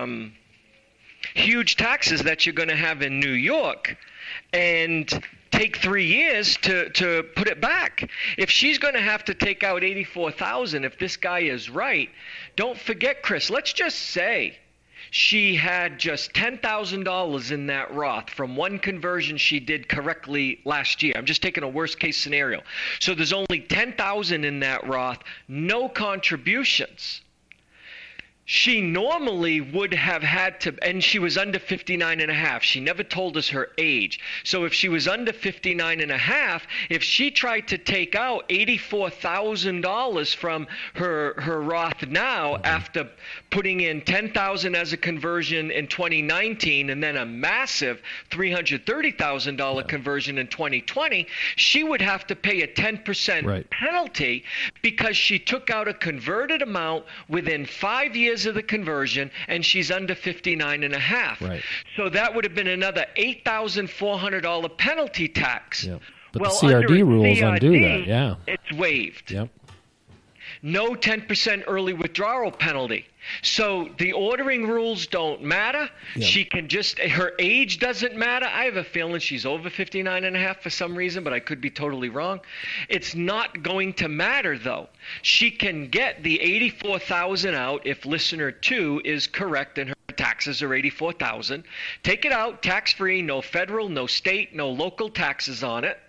huge taxes that you're going to have in New York, and take 3 years to put it back. If she's going to have to take out $84,000, if this guy is right, don't forget, Chris, let's just say she had just $10,000 in that Roth from one conversion she did correctly last year. I'm just taking a worst case scenario. So there's only $10,000 in that Roth, no contributions. She normally would have had to, and she was under 59 and a half. She never told us her age. So if she was under 59 and a half, if she tried to take out $84,000 from her Roth now, after putting in $10,000 as a conversion in 2019 and then a massive $330,000 conversion in 2020, she would have to pay a 10% penalty because she took out a converted amount within 5 years of the conversion, and she's under 59 and a half. Right. So that would have been another $8,400 penalty tax. Yep. But the CRD rules undo that. Yeah. It's waived. Yep. No 10% early withdrawal penalty. So the ordering rules don't matter. Yep. She can just, her age doesn't matter. I have a feeling she's over 59 and a half for some reason, but I could be totally wrong. It's not going to matter though. She can get the $84,000 out if listener 2 is correct and her taxes are $84,000. Take it out tax-free, no federal, no state, no local taxes on it.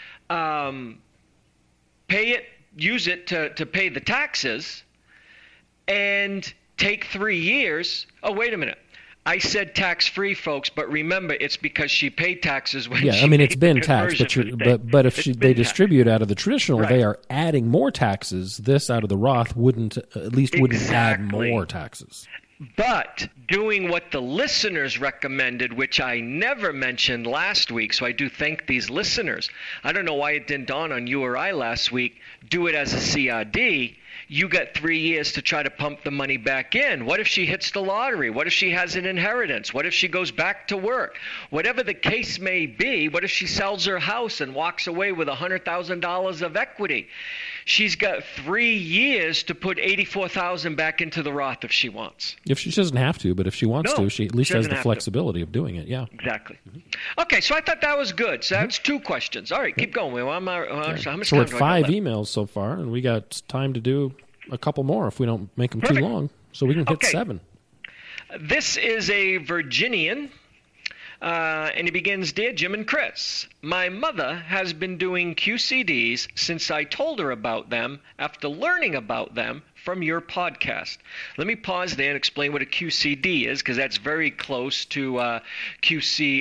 Pay it, use it to pay the taxes, and take 3 years. Oh, wait a minute. I said tax-free, folks, but remember, it's because she paid taxes when she it's been taxed, but if they distribute out of the traditional, they are adding more taxes. This out of the Roth wouldn't add more taxes. But doing what the listeners recommended, which I never mentioned last week, so I do thank these listeners. I don't know why it didn't dawn on you or I last week. Do it as a CRD. You got 3 years to try to pump the money back in. What if she hits the lottery? What if she has an inheritance? What if she goes back to work? Whatever the case may be, what if she sells her house and walks away with $100,000 of equity? She's got 3 years to put $84,000 back into the Roth if she wants. If she doesn't have to, but if she wants to, she at least has the flexibility of doing it. Yeah, exactly. Okay, so I thought that was good. So that's 2 questions. All right, keep going. How much so time we're at 5 emails so far, and we got time to do a couple more if we don't make them too long, so we can hit 7. This is a Virginian. And he begins, Dear Jim and Chris, my mother has been doing QCDs since I told her about them after learning about them from your podcast. Let me pause there and explain what a QCD is, because that's very close to CRD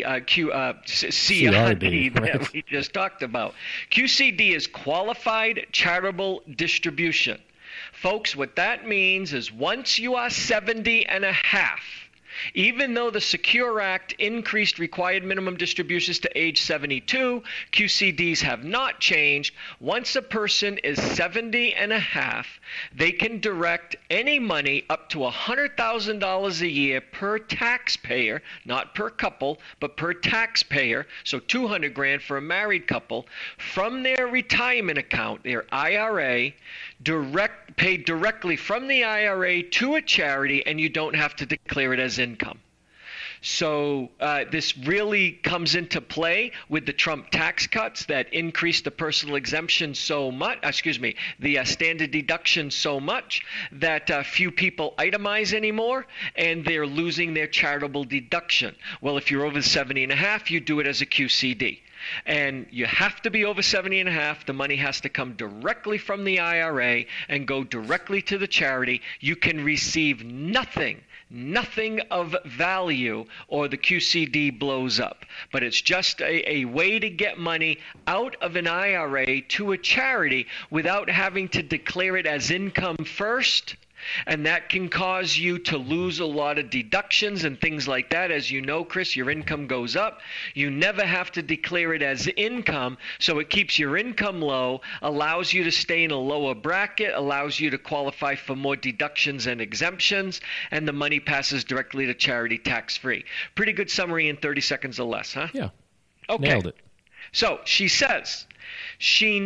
that we just talked about. QCD is Qualified Charitable Distribution. Folks, what that means is once you are 70 and a half, Even though the Secure Act increased required minimum distributions to age 72, QCDs have not changed. Once a person is 70 and a half, they can direct any money up to $100,000 a year per taxpayer, not per couple, but per taxpayer, so $200,000 for a married couple, from their retirement account, their IRA, paid directly from the IRA to a charity, and you don't have to declare it as income. So this really comes into play with the Trump tax cuts that increased the personal exemption so much, the standard deduction so much that few people itemize anymore, and they're losing their charitable deduction. Well, if you're over 70 and a half, you do it as a QCD. And you have to be over 70 and a half. The money has to come directly from the IRA and go directly to the charity. You can receive nothing of value, or the QCD blows up. But it's just a way to get money out of an IRA to a charity without having to declare it as income first. And that can cause you to lose a lot of deductions and things like that. As you know, Chris, your income goes up. You never have to declare it as income, so it keeps your income low, allows you to stay in a lower bracket, allows you to qualify for more deductions and exemptions, and the money passes directly to charity tax-free. Pretty good summary in 30 seconds or less, huh? Yeah. Okay. Nailed it. So he says, she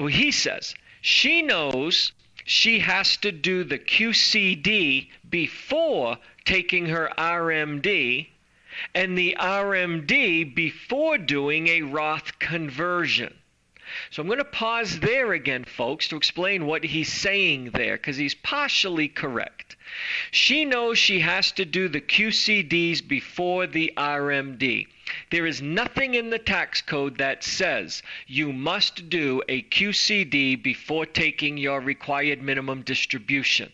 knows she has to do the QCD before taking her RMD, and the RMD before doing a Roth conversion. So I'm going to pause there again, folks, to explain what he's saying there, because he's partially correct. She knows she has to do the QCDs before the RMD. There is nothing in the tax code that says you must do a QCD before taking your required minimum distribution,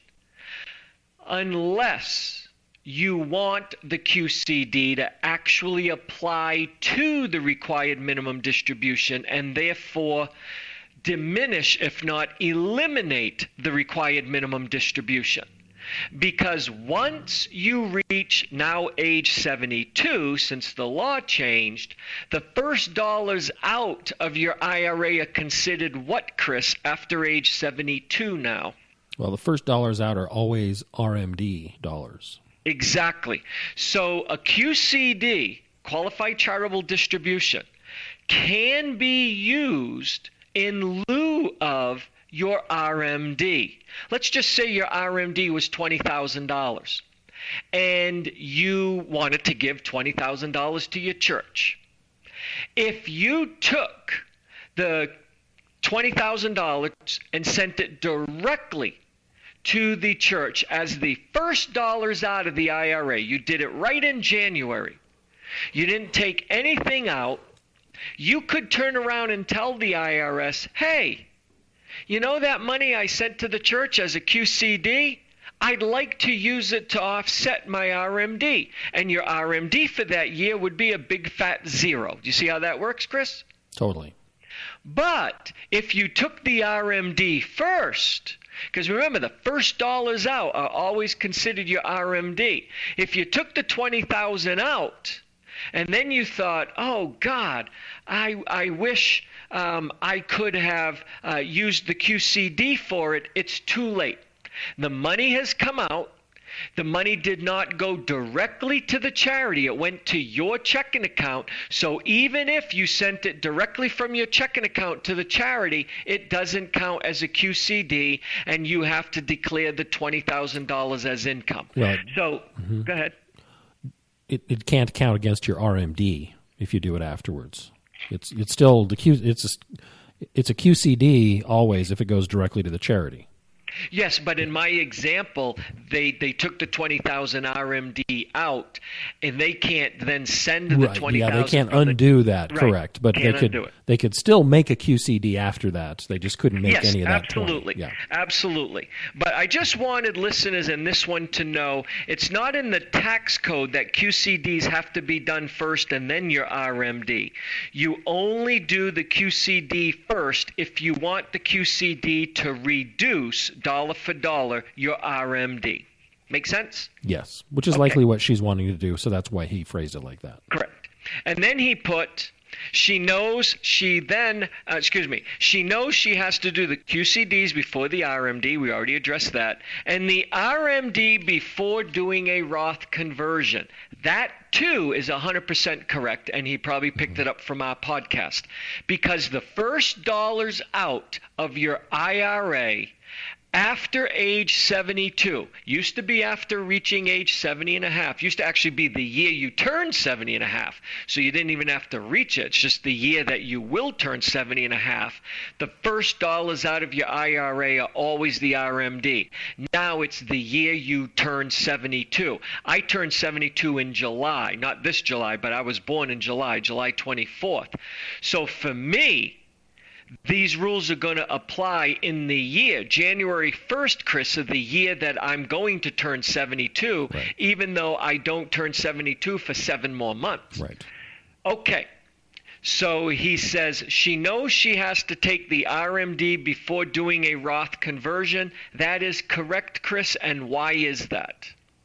unless you want the QCD to actually apply to the required minimum distribution and therefore diminish, if not eliminate, the required minimum distribution. Because once you reach now age 72, since the law changed, the first dollars out of your IRA are considered what, Chris, after age 72 now? Well, the first dollars out are always RMD dollars. Exactly. So a QCD, qualified charitable distribution, can be used in lieu of your RMD. Let's just say your RMD was $20,000 and you wanted to give $20,000 to your church. If you took the $20,000 and sent it directly to the church as the first dollars out of the IRA, you did it right in January, you didn't take anything out, you could turn around and tell the IRS, hey, you know that money I sent to the church as a QCD? I'd like to use it to offset my RMD. And your RMD for that year would be a big fat zero. Do you see how that works, Chris? Totally. But if you took the RMD first, because remember, the first dollars out are always considered your RMD. If you took the $20,000 out, and then you thought, oh, God, I wish I could have used the QCD for it, it's too late. The money has come out. The money did not go directly to the charity. It went to your checking account. So even if you sent it directly from your checking account to the charity, it doesn't count as a QCD, and you have to declare the $20,000 as income. Right. So go ahead. It can't count against your RMD if you do it afterwards. It's still it's a QCD always if it goes directly to the charity. Yes, but in my example, they took the $20,000 RMD out, and they can't then send the $20,000. Yeah, they can't undo that. Right. Correct, but they could still make a QCD after that. They just couldn't make any of that. Absolutely. Yeah, absolutely. But I just wanted listeners in this one to know it's not in the tax code that QCDs have to be done first and then your RMD. You only do the QCD first if you want the QCD to reduce dollar for dollar your RMD. Make sense? Yes, which is likely what she's wanting to do, so that's why he phrased it like that. Correct. And then he put, she knows she has to do the QCDs before the RMD. We already addressed that. And the RMD before doing a Roth conversion. That, too, is 100% correct, and he probably picked it up from our podcast. Because the first dollars out of your IRA after age 72, used to be after reaching age 70 and a half, used to actually be the year you turned 70 and a half, so you didn't even have to reach it. It's just the year that you will turn 70 and a half. The first dollars out of your IRA are always the RMD. Now it's the year you turn 72. I turned 72 in July, not this July, but I was born in July 24th. So for me, these rules are going to apply in the year, January 1st, Chris, of the year that I'm going to turn 72, right, even though I don't turn 72 for 7 more months. Right. Okay. So he says she knows she has to take the RMD before doing a Roth conversion. That is correct, Chris, and why is that?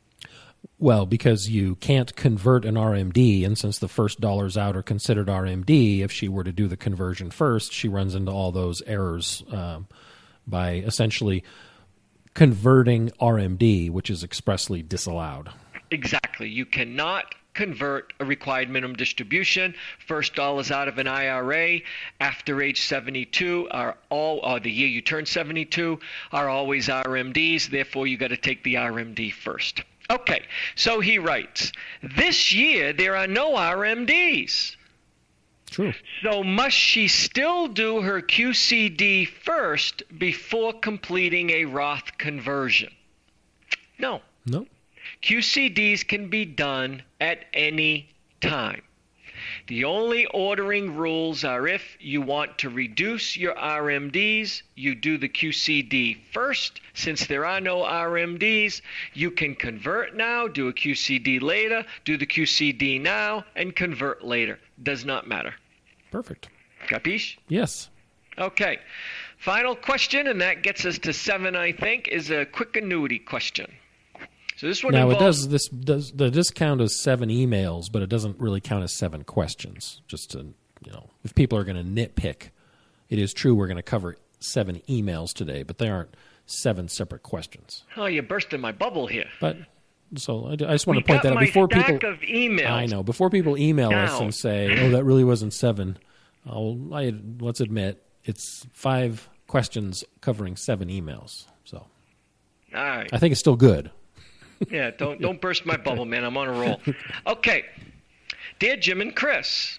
Well, because you can't convert an RMD, and since the first dollars out are considered RMD, if she were to do the conversion first, she runs into all those errors by essentially converting RMD, which is expressly disallowed. Exactly. You cannot convert a required minimum distribution. First dollars out of an IRA after age 72 are all, or the year you turn 72, are always RMDs. Therefore, you got to take the RMD first. Okay, so he writes, this year there are no RMDs. True. So must she still do her QCD first before completing a Roth conversion? No. No. QCDs can be done at any time. The only ordering rules are if you want to reduce your RMDs, you do the QCD first. Since there are no RMDs, you can convert now, do a QCD later, do the QCD now, and convert later. Does not matter. Perfect. Capiche? Yes. Okay. Final question, and that gets us to 7, I think, is a quick annuity question. So this one now involves... the discount is 7 emails, but it doesn't really count as 7 questions. Just to, if people are going to nitpick, it is true we're going to cover 7 emails today, but they aren't 7 separate questions. Oh, you're bursting my bubble here. But so I just want to point that out before people. Of emails. I know before people email us and say, "Oh, that really wasn't 7." Let's admit it's 5 questions covering 7 emails. So, all right. I think it's still good. Yeah, don't burst my bubble, man. I'm on a roll. Okay. Dear Jim and Chris,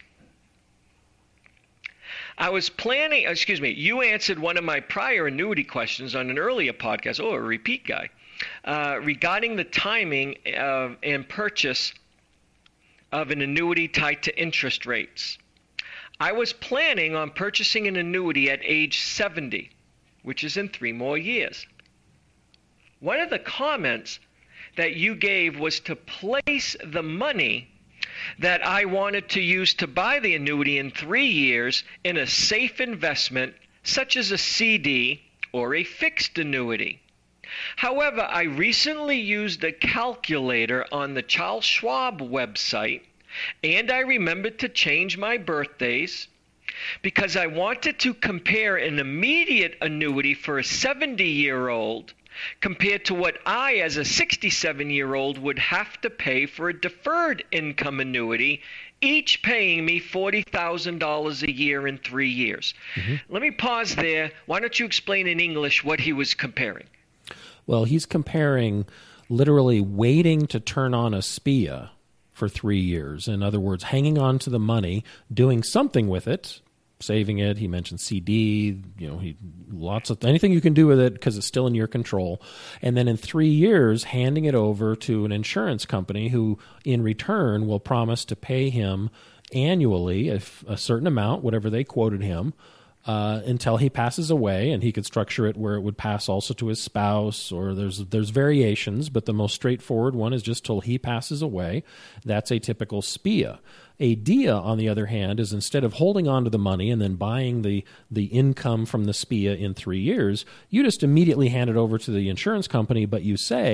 I was planning, you answered one of my prior annuity questions on an earlier podcast, a repeat guy, regarding the timing and purchase of an annuity tied to interest rates. I was planning on purchasing an annuity at age 70, which is in 3 more years. One of the comments that you gave was to place the money that I wanted to use to buy the annuity in 3 years in a safe investment, such as a CD or a fixed annuity. However, I recently used a calculator on the Charles Schwab website, and I remembered to change my birthdays because I wanted to compare an immediate annuity for a 70-year-old compared to what I, as a 67-year-old, would have to pay for a deferred income annuity, each paying me $40,000 a year in 3 years. Mm-hmm. Let me pause there. Why don't you explain in English what he was comparing? Well, he's comparing literally waiting to turn on a SPIA for 3 years. In other words, hanging on to the money, doing something with it, saving it. He mentioned CD, lots of anything you can do with it because it's still in your control. And then in 3 years, handing it over to an insurance company who, in return, will promise to pay him annually a certain amount, whatever they quoted him, until he passes away. And he could structure it where it would pass also to his spouse, or there's variations, but the most straightforward one is just till he passes away. That's a typical SPIA. A DIA, on the other hand, is instead of holding on to the money and then buying the income from the SPIA in 3 years, you just immediately hand it over to the insurance company, but you say,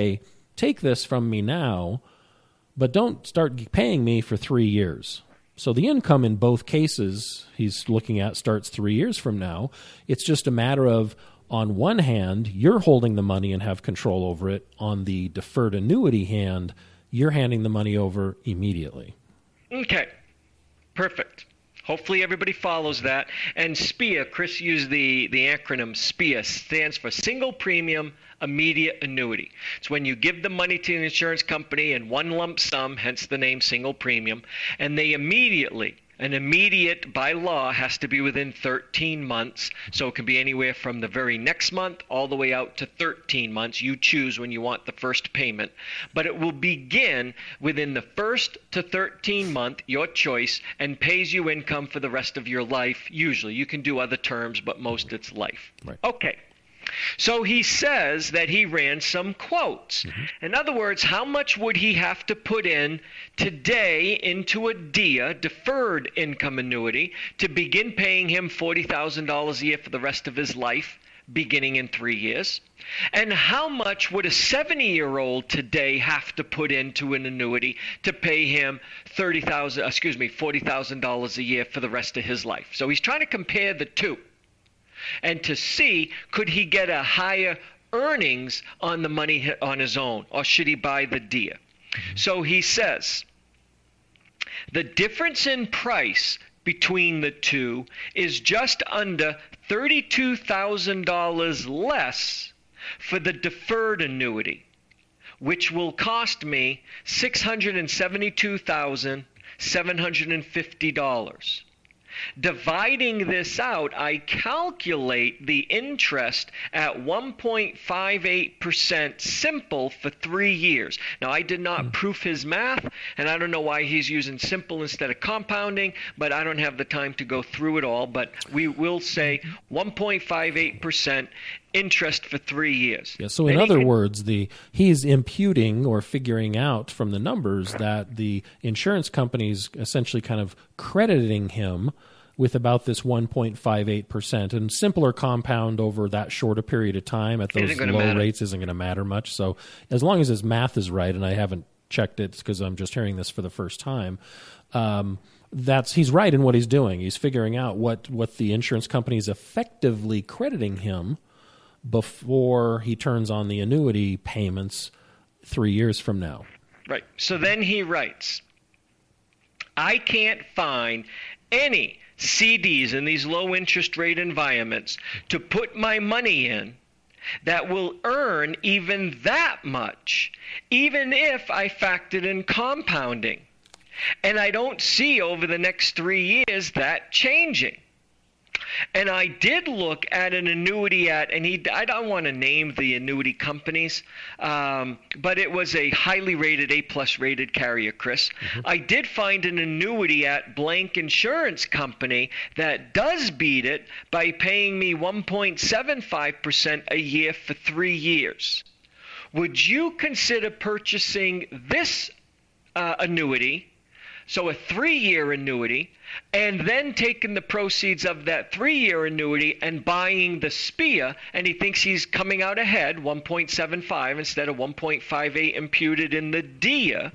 take this from me now, but don't start paying me for 3 years. So the income in both cases he's looking at starts 3 years from now. It's just a matter of, on one hand, you're holding the money and have control over it. On the deferred annuity hand, you're handing the money over immediately. Okay, perfect. Hopefully everybody follows that. And SPIA, Chris used the acronym SPIA, stands for Single Premium Immediate Annuity. It's when you give the money to an insurance company in one lump sum, hence the name Single Premium, and they immediately, an immediate by law has to be within 13 months. So it can be anywhere from the very next month all the way out to 13 months. You choose when you want the first payment. But it will begin within the first to 13 month, your choice, and pays you income for the rest of your life. Usually. You can do other terms, but most it's life. Right. Okay. So he says that he ran some quotes. In other words, how much would he have to put in today into a DIA, deferred income annuity, to begin paying him $40,000 a year for the rest of his life, beginning in 3 years? And how much would a 70-year-old today have to put into an annuity to pay him $40,000 a year for the rest of his life? So he's trying to compare the two, and to see, could he get a higher earnings on the money on his own, or should he buy the DIA? So he says, the difference in price between the two is just under $32,000 less for the deferred annuity, which will cost me $672,750. Dividing this out, I calculate the interest at 1.58% simple for 3 years. Now, I did not proof his math, and I don't know why he's using simple instead of compounding, but I don't have the time to go through it all. But we will say 1.58% interest for 3 years. Yeah, so in other words, he's imputing or figuring out from the numbers that the insurance company's essentially kind of crediting him with about this 1.58%, and simpler compound over that shorter period of time at those low rates isn't going to matter much. So as long as his math is right, and I haven't checked it because I'm just hearing this for the first time, he's right in what he's doing. He's figuring out what the insurance company is effectively crediting him before he turns on the annuity payments 3 years from now. Right. So then he writes, I can't find any CDs in these low interest rate environments to put my money in that will earn even that much, even if I factored in compounding. And I don't see over the next 3 years that changing. And I did look at an annuity I don't want to name the annuity companies, but it was a highly rated, A+ rated carrier, Chris. I did find an annuity at blank insurance company that does beat it by paying me 1.75% a year for 3 years. Would you consider purchasing this annuity, so a 3-year annuity, and then taking the proceeds of that 3-year annuity and buying the SPIA, and he thinks he's coming out ahead, 1.75 instead of 1.58 imputed in the DIA?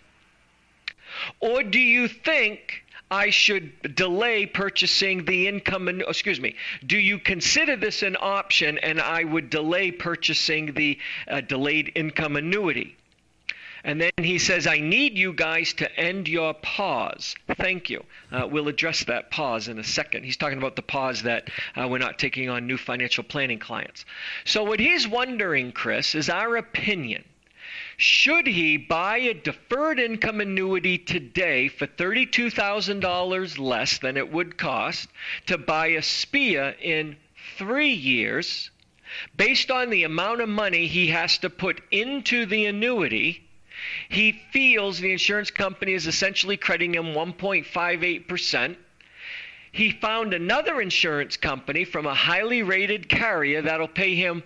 Or do you think I should delay purchasing the income? Do you consider this an option, and I would delay purchasing the delayed income annuity? And then he says, I need you guys to end your pause. Thank you. We'll address that pause in a second. He's talking about the pause that we're not taking on new financial planning clients. So what he's wondering, Chris, is our opinion. Should he buy a deferred income annuity today for $32,000 less than it would cost to buy a SPIA in 3 years, based on the amount of money he has to put into the annuity? He feels the insurance company is essentially crediting him 1.58%. He found another insurance company from a highly rated carrier that'll pay him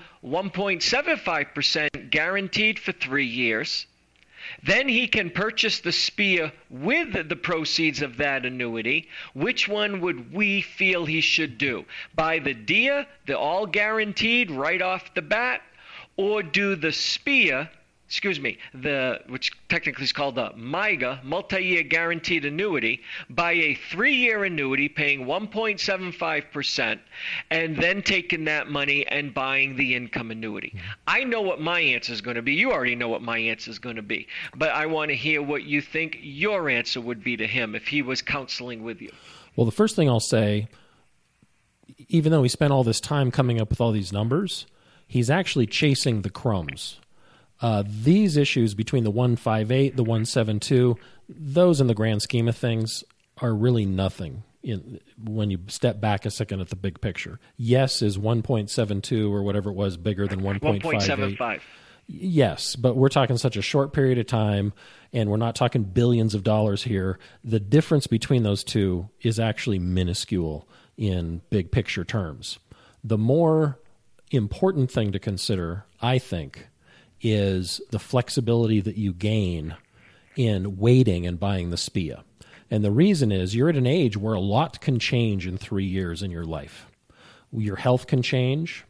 1.75% guaranteed for 3 years. Then he can purchase the SPIA with the proceeds of that annuity. Which one would we feel he should do? Buy the DIA, the all guaranteed right off the bat, or do the SPIA, which technically is called the MYGA, multi-year guaranteed annuity, buy a 3-year annuity paying 1.75% and then taking that money and buying the income annuity. I know what my answer is going to be. You already know what my answer is going to be. But I want to hear what you think your answer would be to him if he was counseling with you. Well, the first thing I'll say, even though he spent all this time coming up with all these numbers, he's actually chasing the crumbs. These issues between the 158, the 172, those in the grand scheme of things are really nothing when you step back a second at the big picture. Yes, is 1.72 or whatever it was bigger than 1.58? Yes, but we're talking such a short period of time, and we're not talking billions of dollars here. The difference between those two is actually minuscule in big picture terms. The more important thing to consider, I think, is the flexibility that you gain in waiting and buying the SPIA. And the reason is you're at an age where a lot can change in 3 years in your life. Your health can change.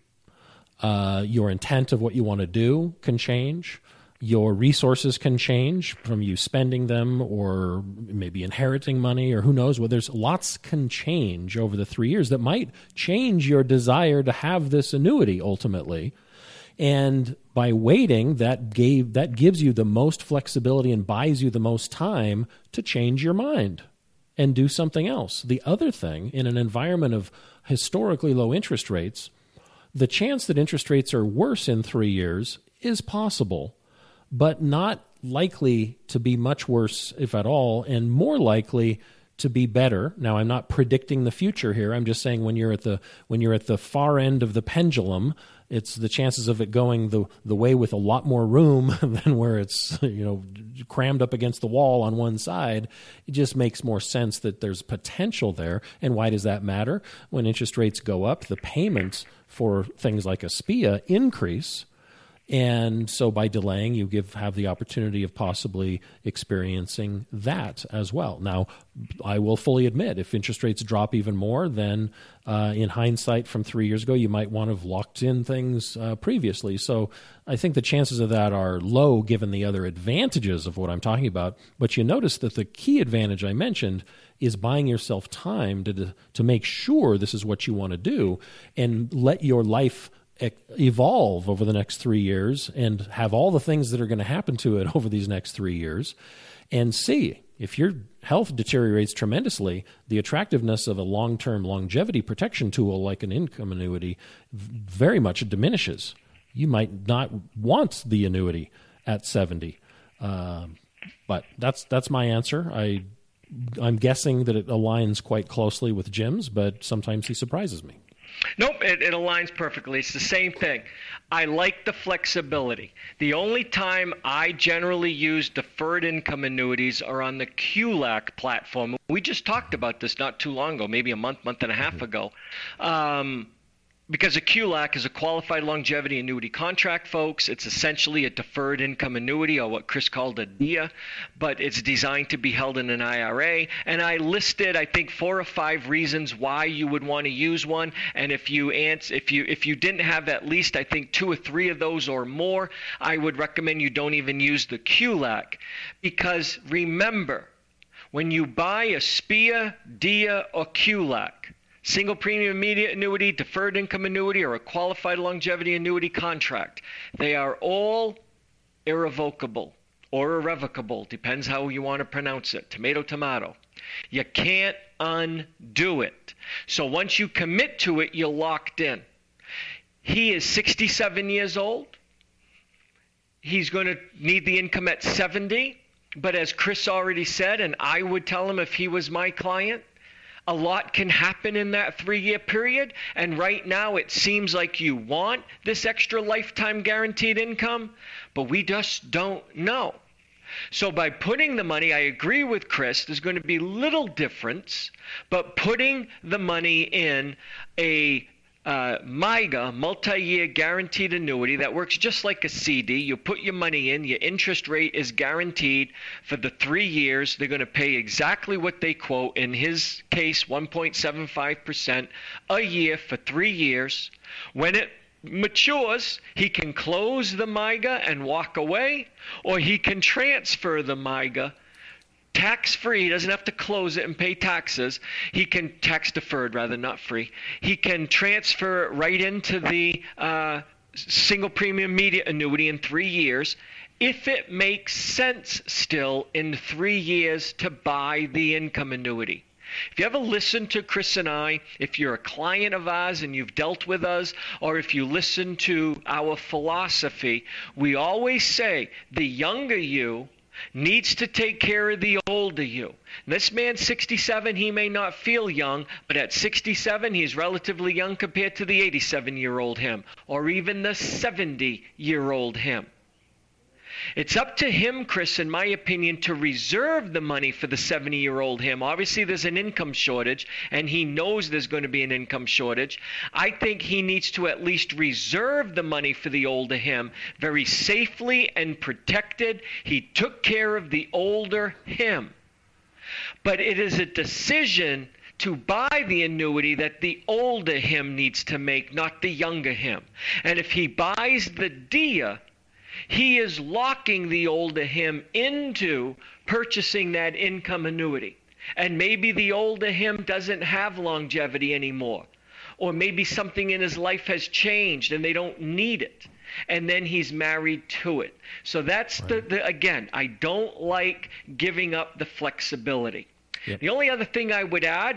Your intent of what you want to do can change. Your resources can change from you spending them or maybe inheriting money or who knows. Well, there's lots can change over the 3 years that might change your desire to have this annuity ultimately. And by waiting, that gives you the most flexibility and buys you the most time to change your mind and do something else. The other thing, in an environment of historically low interest rates, the chance that interest rates are worse in 3 years is possible, but not likely to be much worse, if at all, and more likely to be better. Now, I'm not predicting the future here. I'm just saying when you're at the far end of the pendulum, it's the chances of it going the way with a lot more room than where it's crammed up against the wall on one side. It just makes more sense that there's potential there. And why does that matter? When interest rates go up, the payments for things like a SPIA increase. And so by delaying, you have the opportunity of possibly experiencing that as well. Now, I will fully admit, if interest rates drop even more, then in hindsight from 3 years ago, you might want to have locked in things previously. So I think the chances of that are low given the other advantages of what I'm talking about. But you notice that the key advantage I mentioned is buying yourself time to make sure this is what you want to do and let your life evolve over the next 3 years and have all the things that are going to happen to it over these next 3 years and see if your health deteriorates tremendously, the attractiveness of a long-term longevity protection tool like an income annuity very much diminishes. You might not want the annuity at 70. But that's my answer. I'm guessing that it aligns quite closely with Jim's, but sometimes he surprises me. Nope, it aligns perfectly. It's the same thing. I like the flexibility. The only time I generally use deferred income annuities are on the QLAC platform. We just talked about this not too long ago, maybe a month and a half ago. Because a QLAC is a qualified longevity annuity contract, folks. It's essentially a deferred income annuity, or what Chris called a DIA, but it's designed to be held in an IRA. And I listed, I think, 4 or 5 reasons why you would want to use one. And if you didn't have at least, I think, 2 or 3 of those or more, I would recommend you don't even use the QLAC. Because remember, when you buy a SPIA, DIA, or QLAC, single premium immediate annuity, deferred income annuity, or a qualified longevity annuity contract, they are all irrevocable or irrevocable, depends how you want to pronounce it, tomato, tomato. You can't undo it. So once you commit to it, you're locked in. He is 67 years old. He's going to need the income at 70, but as Chris already said, and I would tell him if he was my client, a lot can happen in that 3-year period, and right now it seems like you want this extra lifetime guaranteed income, but we just don't know. So by putting the money, I agree with Chris, there's going to be little difference, but putting the money in a MYGA, multi-year guaranteed annuity that works just like a CD. You put your money in, your interest rate is guaranteed for the 3 years. They're going to pay exactly what they quote, in his case 1.75% a year for 3 years. When it matures, he can close the MYGA and walk away, or he can transfer the MYGA tax-free. He doesn't have to close it and pay taxes. He can tax-deferred rather, not free. He can transfer it right into the single premium immediate annuity in 3 years if it makes sense still in 3 years to buy the income annuity. If you ever listen to Chris and I, if you're a client of ours and you've dealt with us, or if you listen to our philosophy, we always say the younger you needs to take care of the older you. This man's 67, he may not feel young, but at 67, he's relatively young compared to the 87-year-old him, or even the 70-year-old him. It's up to him, Chris, in my opinion, to reserve the money for the 70-year-old him. Obviously, there's an income shortage, and he knows there's going to be an income shortage. I think he needs to at least reserve the money for the older him very safely and protected. He took care of the older him. But it is a decision to buy the annuity that the older him needs to make, not the younger him. And if he buys the DIA, he is locking the older him into purchasing that income annuity. And maybe the older him doesn't have longevity anymore. Or maybe something in his life has changed and they don't need it. And then he's married to it. So that's right. Again, I don't like giving up the flexibility. Yep. The only other thing I would add,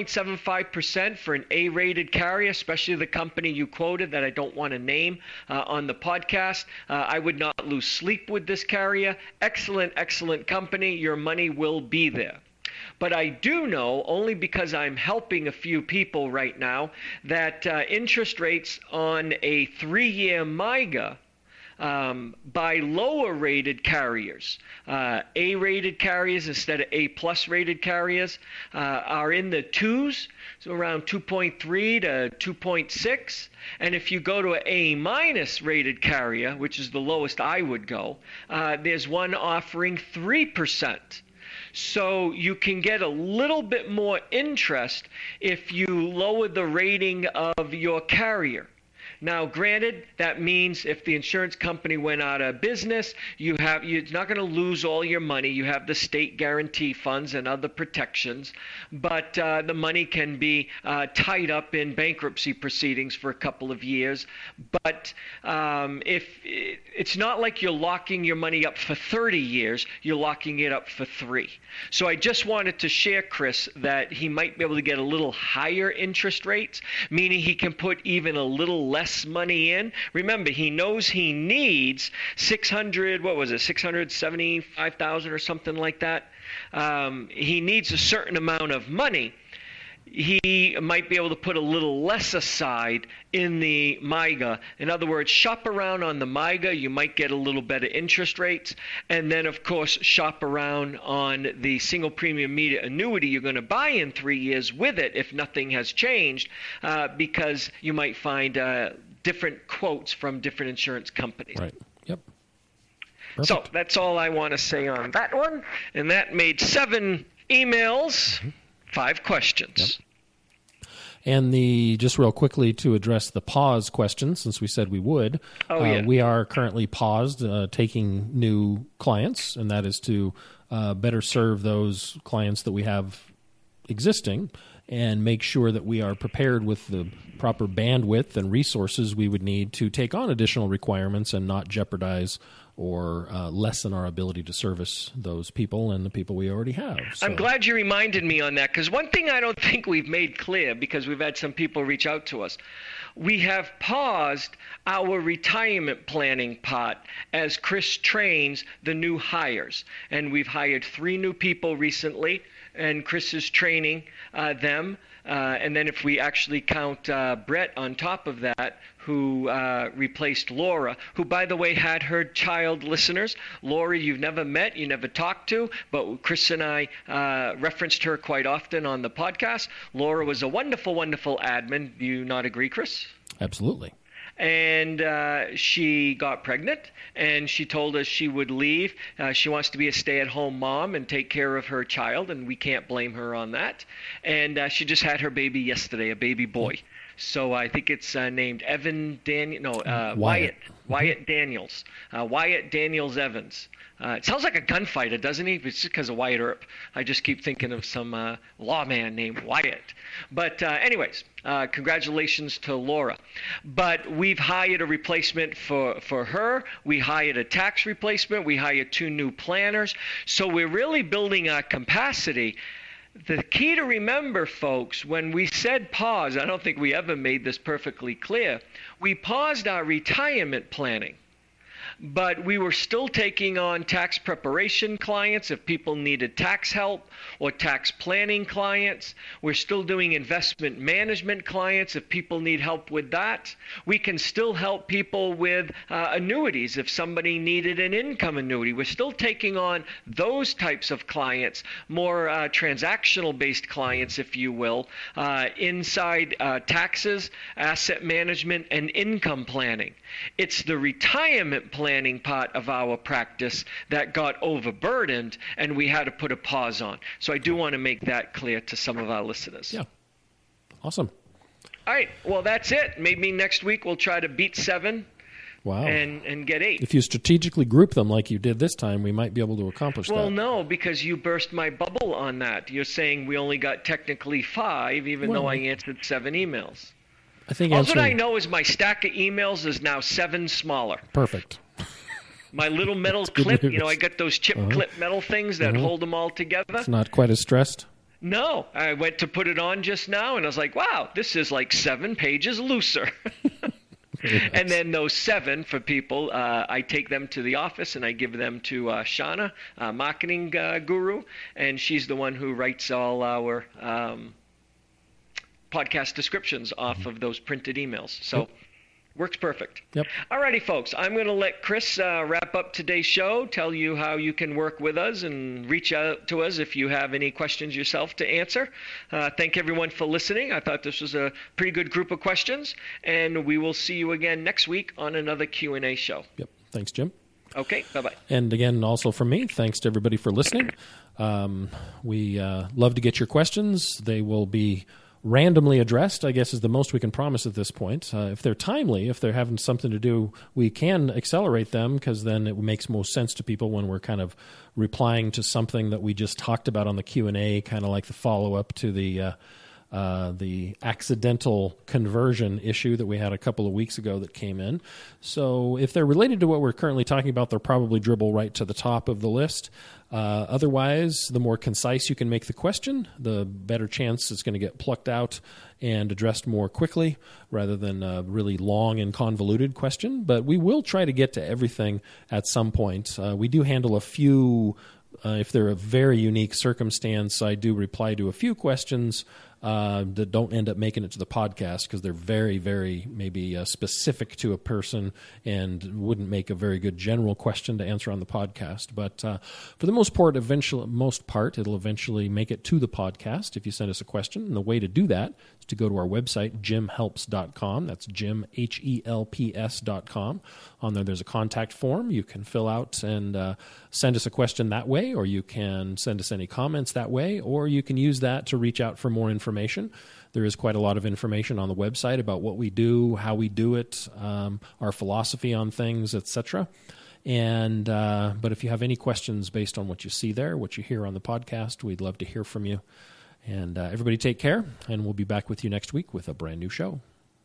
1.75% for an A-rated carrier, especially the company you quoted that I don't want to name on the podcast. I would not lose sleep with this carrier. Excellent, excellent company. Your money will be there. But I do know, only because I'm helping a few people right now, that interest rates on a 3-year MYGA by lower rated carriers, A-rated carriers instead of A-plus rated carriers, are in the 2s, so around 2.3 to 2.6. And if you go to an A-minus rated carrier, which is the lowest I would go, there's one offering 3%. So you can get a little bit more interest if you lower the rating of your carrier. Now, granted, that means if the insurance company went out of business, you're not going to lose all your money. You have the state guarantee funds and other protections, but the money can be tied up in bankruptcy proceedings for a couple of years. But if it's not like you're locking your money up for 30 years, you're locking it up for 3. So I just wanted to share, Chris, that he might be able to get a little higher interest rates, meaning he can put even a little less money in. Remember, he knows he needs 675,000 or something like that. He needs a certain amount of money. He might be able to put a little less aside in the MYGA. In other words, shop around on the MYGA. You might get a little better interest rates. And then, of course, shop around on the single premium immediate annuity you're going to buy in 3 years with it if nothing has changed, because you might find different quotes from different insurance companies. Right. Yep. Perfect. So that's all I want to say on that one. And that made 7 emails. 5 questions. Yep. And just real quickly to address the pause question, since we said we would, we are currently paused taking new clients, and that is to better serve those clients that we have existing and make sure that we are prepared with the proper bandwidth and resources we would need to take on additional requirements and not jeopardize or lessen our ability to service those people and the people we already have. So. I'm glad you reminded me on that, because one thing I don't think we've made clear, because we've had some people reach out to us, we have paused our retirement planning part as Chris trains the new hires. And we've hired 3 new people recently, and Chris is training them. And then if we actually count Brett on top of that, who replaced Laura, who, by the way, had her child listeners. Laura, you've never met, you never talked to, but Chris and I referenced her quite often on the podcast. Laura was a wonderful, wonderful admin. Do you not agree, Chris? Absolutely. And she got pregnant, and she told us she would leave. She wants to be a stay-at-home mom and take care of her child, and we can't blame her on that. And she just had her baby yesterday, a baby boy. So I think it's named Wyatt Daniels. Wyatt Daniels Evans. It sounds like a gunfighter, doesn't he? It's just because of Wyatt Earp. I just keep thinking of some lawman named Wyatt. But anyways, congratulations to Laura. But we've hired a replacement for her. We hired a tax replacement. We hired 2 new planners. So we're really building our capacity. The key to remember, folks, when we said pause, I don't think we ever made this perfectly clear. We paused our retirement planning. But we were still taking on tax preparation clients if people needed tax help, or tax planning clients. We're still doing investment management clients if people need help with that. We can still help people with annuities if somebody needed an income annuity. We're still taking on those types of clients, more transactional-based clients, if you will, inside taxes, asset management, and income planning. It's the retirement planning part of our practice that got overburdened and we had to put a pause on. So I do want to make that clear to some of our listeners. Yeah. Awesome. All right. Well, that's it. Maybe next week we'll try to beat 7. Wow. And get 8. If you strategically group them like you did this time, we might be able to accomplish that. Well, no, because you burst my bubble on that. You're saying we only got technically 5, even though I answered 7 emails. I think all that I know is my stack of emails is now 7 smaller. Perfect. My little metal clip, I got those chip clip metal things that hold them all together. It's not quite as stressed? No. I went to put it on just now, and I was like, wow, this is like 7 pages looser. And then those 7 for people, I take them to the office and I give them to Shauna, marketing guru, and she's the one who writes all our podcast descriptions off of those printed emails. So works perfect. Yep. All righty, folks. I'm going to let Chris wrap up today's show, tell you how you can work with us and reach out to us if you have any questions yourself to answer. Thank everyone for listening. I thought this was a pretty good group of questions, and we will see you again next week on another Q&A show. Yep. Thanks, Jim. Okay. Bye-bye. And again, also from me, thanks to everybody for listening. We love to get your questions. They will be randomly addressed, I guess, is the most we can promise at this point. If they're timely, if they're having something to do, we can accelerate them because then it makes most sense to people when we're kind of replying to something that we just talked about on the Q&A, kind of like the follow-up to the accidental conversion issue that we had a couple of weeks ago that came in. So if they're related to what we're currently talking about, they'll probably dribble right to the top of the list. Otherwise, the more concise you can make the question, the better chance it's going to get plucked out and addressed more quickly rather than a really long and convoluted question. But we will try to get to everything at some point. We do handle a few. If they're a very unique circumstance, I do reply to a few questions that don't end up making it to the podcast because they're very, very maybe specific to a person and wouldn't make a very good general question to answer on the podcast. But for the most part, it'll eventually make it to the podcast if you send us a question. And the way to do that is to go to our website, jimhelps.com. That's Jim, HELPS.com. On there, there's a contact form you can fill out and send us a question that way, or you can send us any comments that way, or you can use that to reach out for more information. There is quite a lot of information on the website about what we do, how we do it, our philosophy on things, etc. And but if you have any questions based on what you see there, what you hear on the podcast, we'd love to hear from you. And everybody take care, and we'll be back with you next week with a brand new show.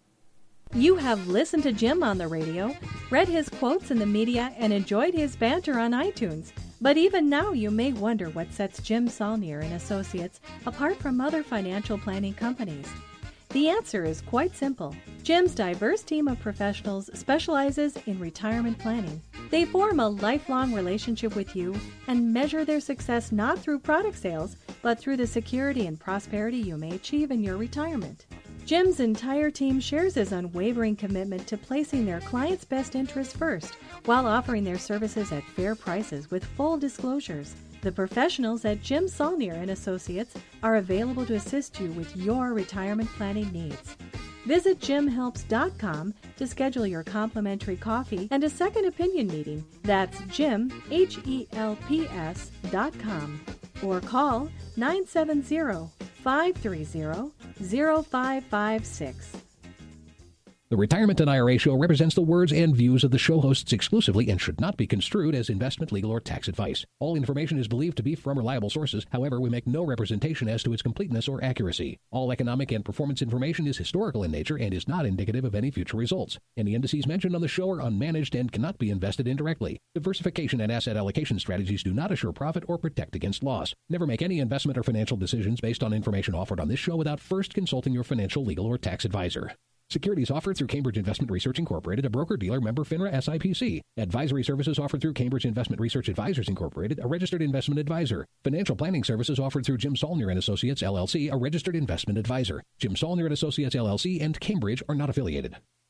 You have listened to Jim on the radio, read his quotes in the media, and enjoyed his banter on iTunes. But even now you may wonder what sets Jim Saulnier and Associates apart from other financial planning companies. The answer is quite simple. Jim's diverse team of professionals specializes in retirement planning. They form a lifelong relationship with you and measure their success not through product sales, but through the security and prosperity you may achieve in your retirement. Jim's entire team shares his unwavering commitment to placing their clients' best interests first, while offering their services at fair prices with full disclosures. The professionals at Jim Saulnier and Associates are available to assist you with your retirement planning needs. Visit jimhelps.com to schedule your complimentary coffee and a second opinion meeting. That's Jim, HELPS.com. Or call 970-530-0556. The Retirement and IRA Show represents the words and views of the show hosts exclusively and should not be construed as investment, legal, or tax advice. All information is believed to be from reliable sources. However, we make no representation as to its completeness or accuracy. All economic and performance information is historical in nature and is not indicative of any future results. Any indices mentioned on the show are unmanaged and cannot be invested indirectly. Diversification and asset allocation strategies do not assure profit or protect against loss. Never make any investment or financial decisions based on information offered on this show without first consulting your financial, legal, or tax advisor. Securities offered through Cambridge Investment Research Incorporated, a broker-dealer member FINRA SIPC. Advisory services offered through Cambridge Investment Research Advisors Incorporated, a registered investment advisor. Financial planning services offered through Jim Saulnier and Associates LLC, a registered investment advisor. Jim Saulnier and Associates LLC and Cambridge are not affiliated.